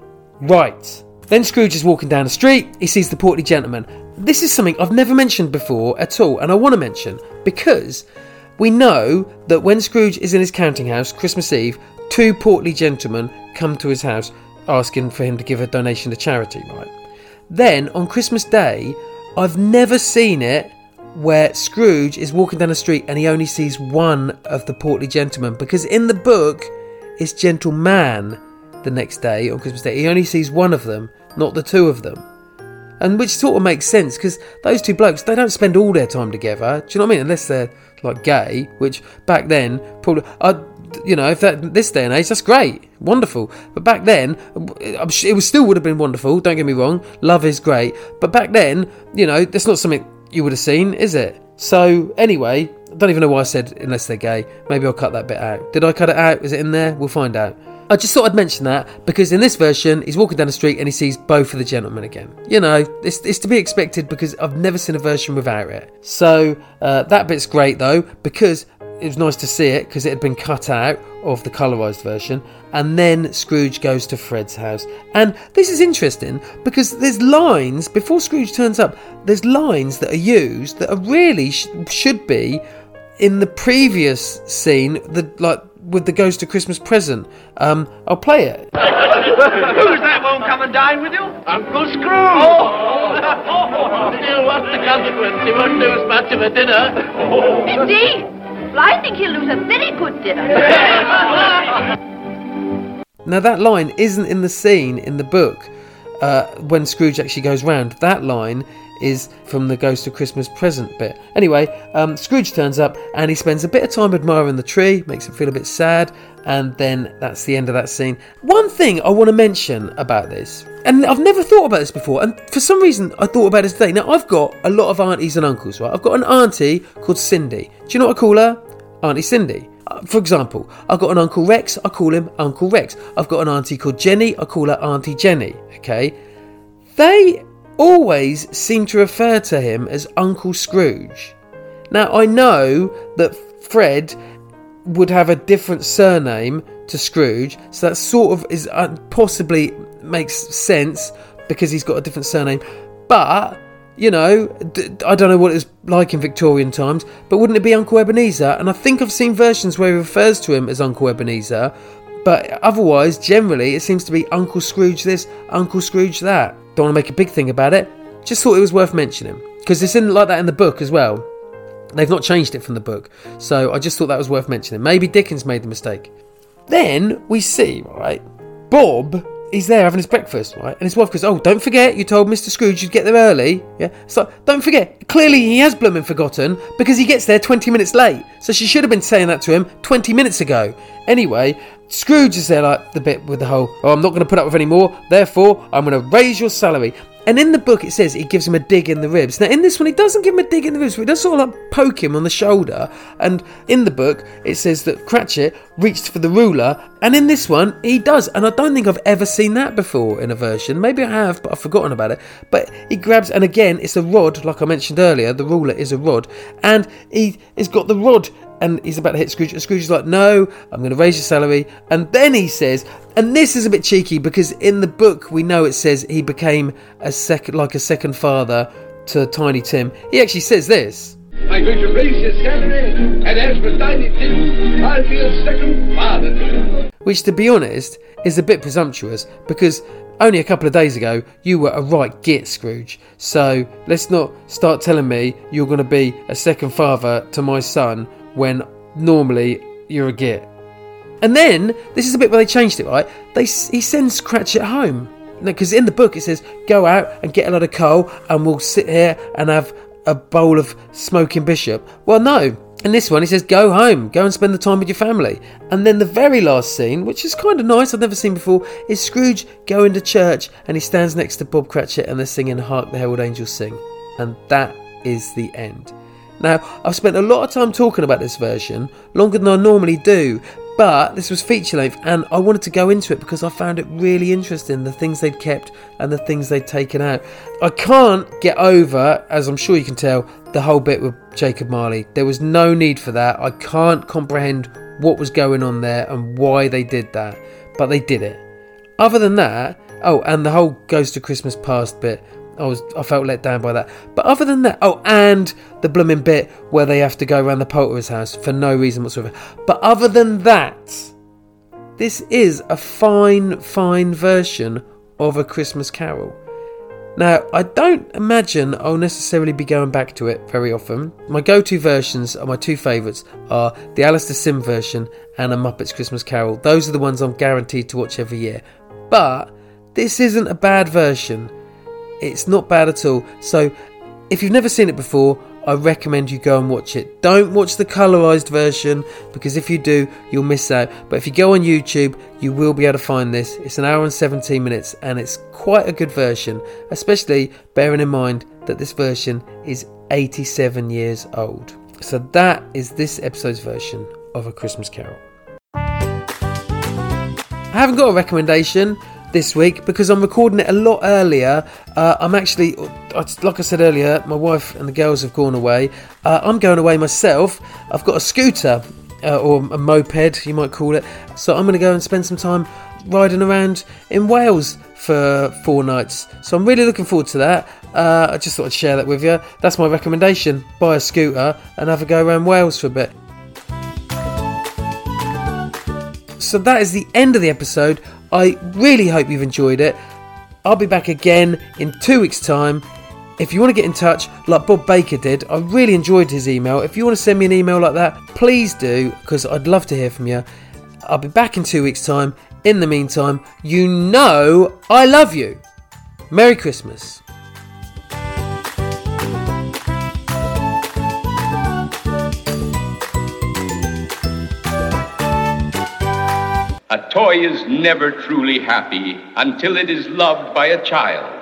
Right, then Scrooge is walking down the street. He sees the portly gentleman. This is something I've never mentioned before at all, and I want to mention because we know that when Scrooge is in his counting house Christmas Eve, 2 portly gentlemen come to his house asking for him to give a donation to charity, right? Then, on Christmas Day, I've never seen it where Scrooge is walking down the street and he only sees one of the portly gentlemen, because in the book, it's gentleman the next day, on Christmas Day. He only sees one of them, not the 2 of them. And which sort of makes sense, because those 2 blokes, they don't spend all their time together. Do you know what I mean? Unless they're, gay, which back then, probably... if that this day and age, that's great, wonderful. But back then, it still would have been wonderful. Don't get me wrong, love is great. But back then, that's not something you would have seen, is it? So anyway, I don't even know why I said unless they're gay. Maybe I'll cut that bit out. Did I cut it out? Is it in there? We'll find out. I just thought I'd mention that because in this version, he's walking down the street and he sees both of the gentlemen again. It's to be expected because I've never seen a version without it. So that bit's great though, because it was nice to see it because it had been cut out of the colorized version. And then Scrooge goes to Fred's house. And this is interesting because there's lines, before Scrooge turns up, there's lines that are used that are really should be in the previous scene, with the Ghost of Christmas Present. I'll play it. Who's that won't come and dine with you? Uncle Scrooge! Still, what's the consequence? He won't lose much of a dinner. Indeed. Well, I think he'll lose a very good dinner. Now, that line isn't in the scene in the book when Scrooge actually goes round. That line is from the Ghost of Christmas Present bit. Anyway, Scrooge turns up and he spends a bit of time admiring the tree, makes him feel a bit sad, and then that's the end of that scene. One thing I want to mention about this, and I've never thought about this before, and for some reason I thought about it today. Now, I've got a lot of aunties and uncles, right? I've got an auntie called Cindy. Do you know what I call her? Auntie Cindy. For example, I've got an Uncle Rex, I call him Uncle Rex. I've got an auntie called Jenny, I call her Auntie Jenny, okay? They always seem to refer to him as Uncle Scrooge. Now, I know that Fred would have a different surname to Scrooge, so that sort of is possibly makes sense because he's got a different surname. But, you know, I don't know what it was like in Victorian times, but wouldn't it be Uncle Ebenezer? And I think I've seen versions where he refers to him as Uncle Ebenezer, but otherwise, generally, it seems to be Uncle Scrooge this, Uncle Scrooge that. Don't want to make a big thing about it. Just thought it was worth mentioning. Because it's in like that in the book as well. They've not changed it from the book. So I just thought that was worth mentioning. Maybe Dickens made the mistake. Then we see, right, Bob, he's there having his breakfast, right? And his wife goes, oh, don't forget, you told Mr. Scrooge you'd get there early. Yeah. So don't forget. Clearly he has blooming forgotten because he gets there 20 minutes late. So she should have been saying that to him 20 minutes ago. Anyway, Scrooge is there like the bit with the whole, oh, I'm not going to put up with any more, therefore I'm going to raise your salary. And in the book it says he gives him a dig in the ribs. Now in this one he doesn't give him a dig in the ribs, but he does sort of like poke him on the shoulder. And in the book it says that Cratchit reached for the ruler, and in this one he does. And I don't think I've ever seen that before in a version. Maybe I have, but I've forgotten about it. But he grabs, and again it's a rod, like I mentioned earlier, the ruler is a rod. And he's got the rod and he's about to hit Scrooge. And Scrooge is like, no, I'm going to raise your salary. And then he says, and this is a bit cheeky because in the book we know it says he became a second father to Tiny Tim. He actually says this. I'm going to raise your salary, and as for Tiny Tim, I'll be a second father to him. Which, to be honest, is a bit presumptuous because only a couple of days ago you were a right git, Scrooge. So let's not start telling me you're going to be a second father to my son when normally you're a git. And then, this is the bit where they changed it, right? He sends Cratchit home. Because in the book it says, go out and get a lot of coal and we'll sit here and have a bowl of smoking bishop. Well, no. In this one, he says, go home, go and spend the time with your family. And then the very last scene, which is kind of nice, I've never seen before, is Scrooge going to church and he stands next to Bob Cratchit and they're singing Hark the Herald Angels Sing. And that is the end. Now, I've spent a lot of time talking about this version, longer than I normally do, but this was feature length and I wanted to go into it because I found it really interesting, the things they'd kept and the things they'd taken out. I can't get over, as I'm sure you can tell, the whole bit with Jacob Marley. There was no need for that. I can't comprehend what was going on there and why they did that, but they did it. Other than that, oh, and the whole Ghost of Christmas Past bit, I felt let down by that. But other than that, oh, and the blooming bit where they have to go around the poulterer's house for no reason whatsoever. But other than that, this is a fine version of A Christmas Carol. Now, I don't imagine I'll necessarily be going back to it very often. My go-to versions are my two favourites are the Alistair Sim version and A Muppets Christmas Carol. Those are the ones I'm guaranteed to watch every year. But this isn't a bad version. It's not bad at all. So if you've never seen it before, I recommend you go and watch it. Don't watch the colorised version because if you do, you'll miss out. But if you go on YouTube, you will be able to find this. It's an hour and 17 minutes and it's quite a good version, especially bearing in mind that this version is 87 years old. So that is this episode's version of A Christmas Carol. I haven't got a recommendation this week because I'm recording it a lot earlier. I'm actually, like I said earlier, my wife and the girls have gone away. I'm going away myself. I've got a scooter or a moped, you might call it. So I'm going to go and spend some time riding around in Wales for 4 nights. So I'm really looking forward to that. I just thought I'd share that with you. That's my recommendation. Buy a scooter and have a go around Wales for a bit. So that is the end of the episode. I really hope you've enjoyed it. I'll be back again in 2 weeks' time. If you want to get in touch like Bob Baker did, I really enjoyed his email. If you want to send me an email like that, please do, because I'd love to hear from you. I'll be back in 2 weeks' time. In the meantime, you know I love you. Merry Christmas. A toy is never truly happy until it is loved by a child.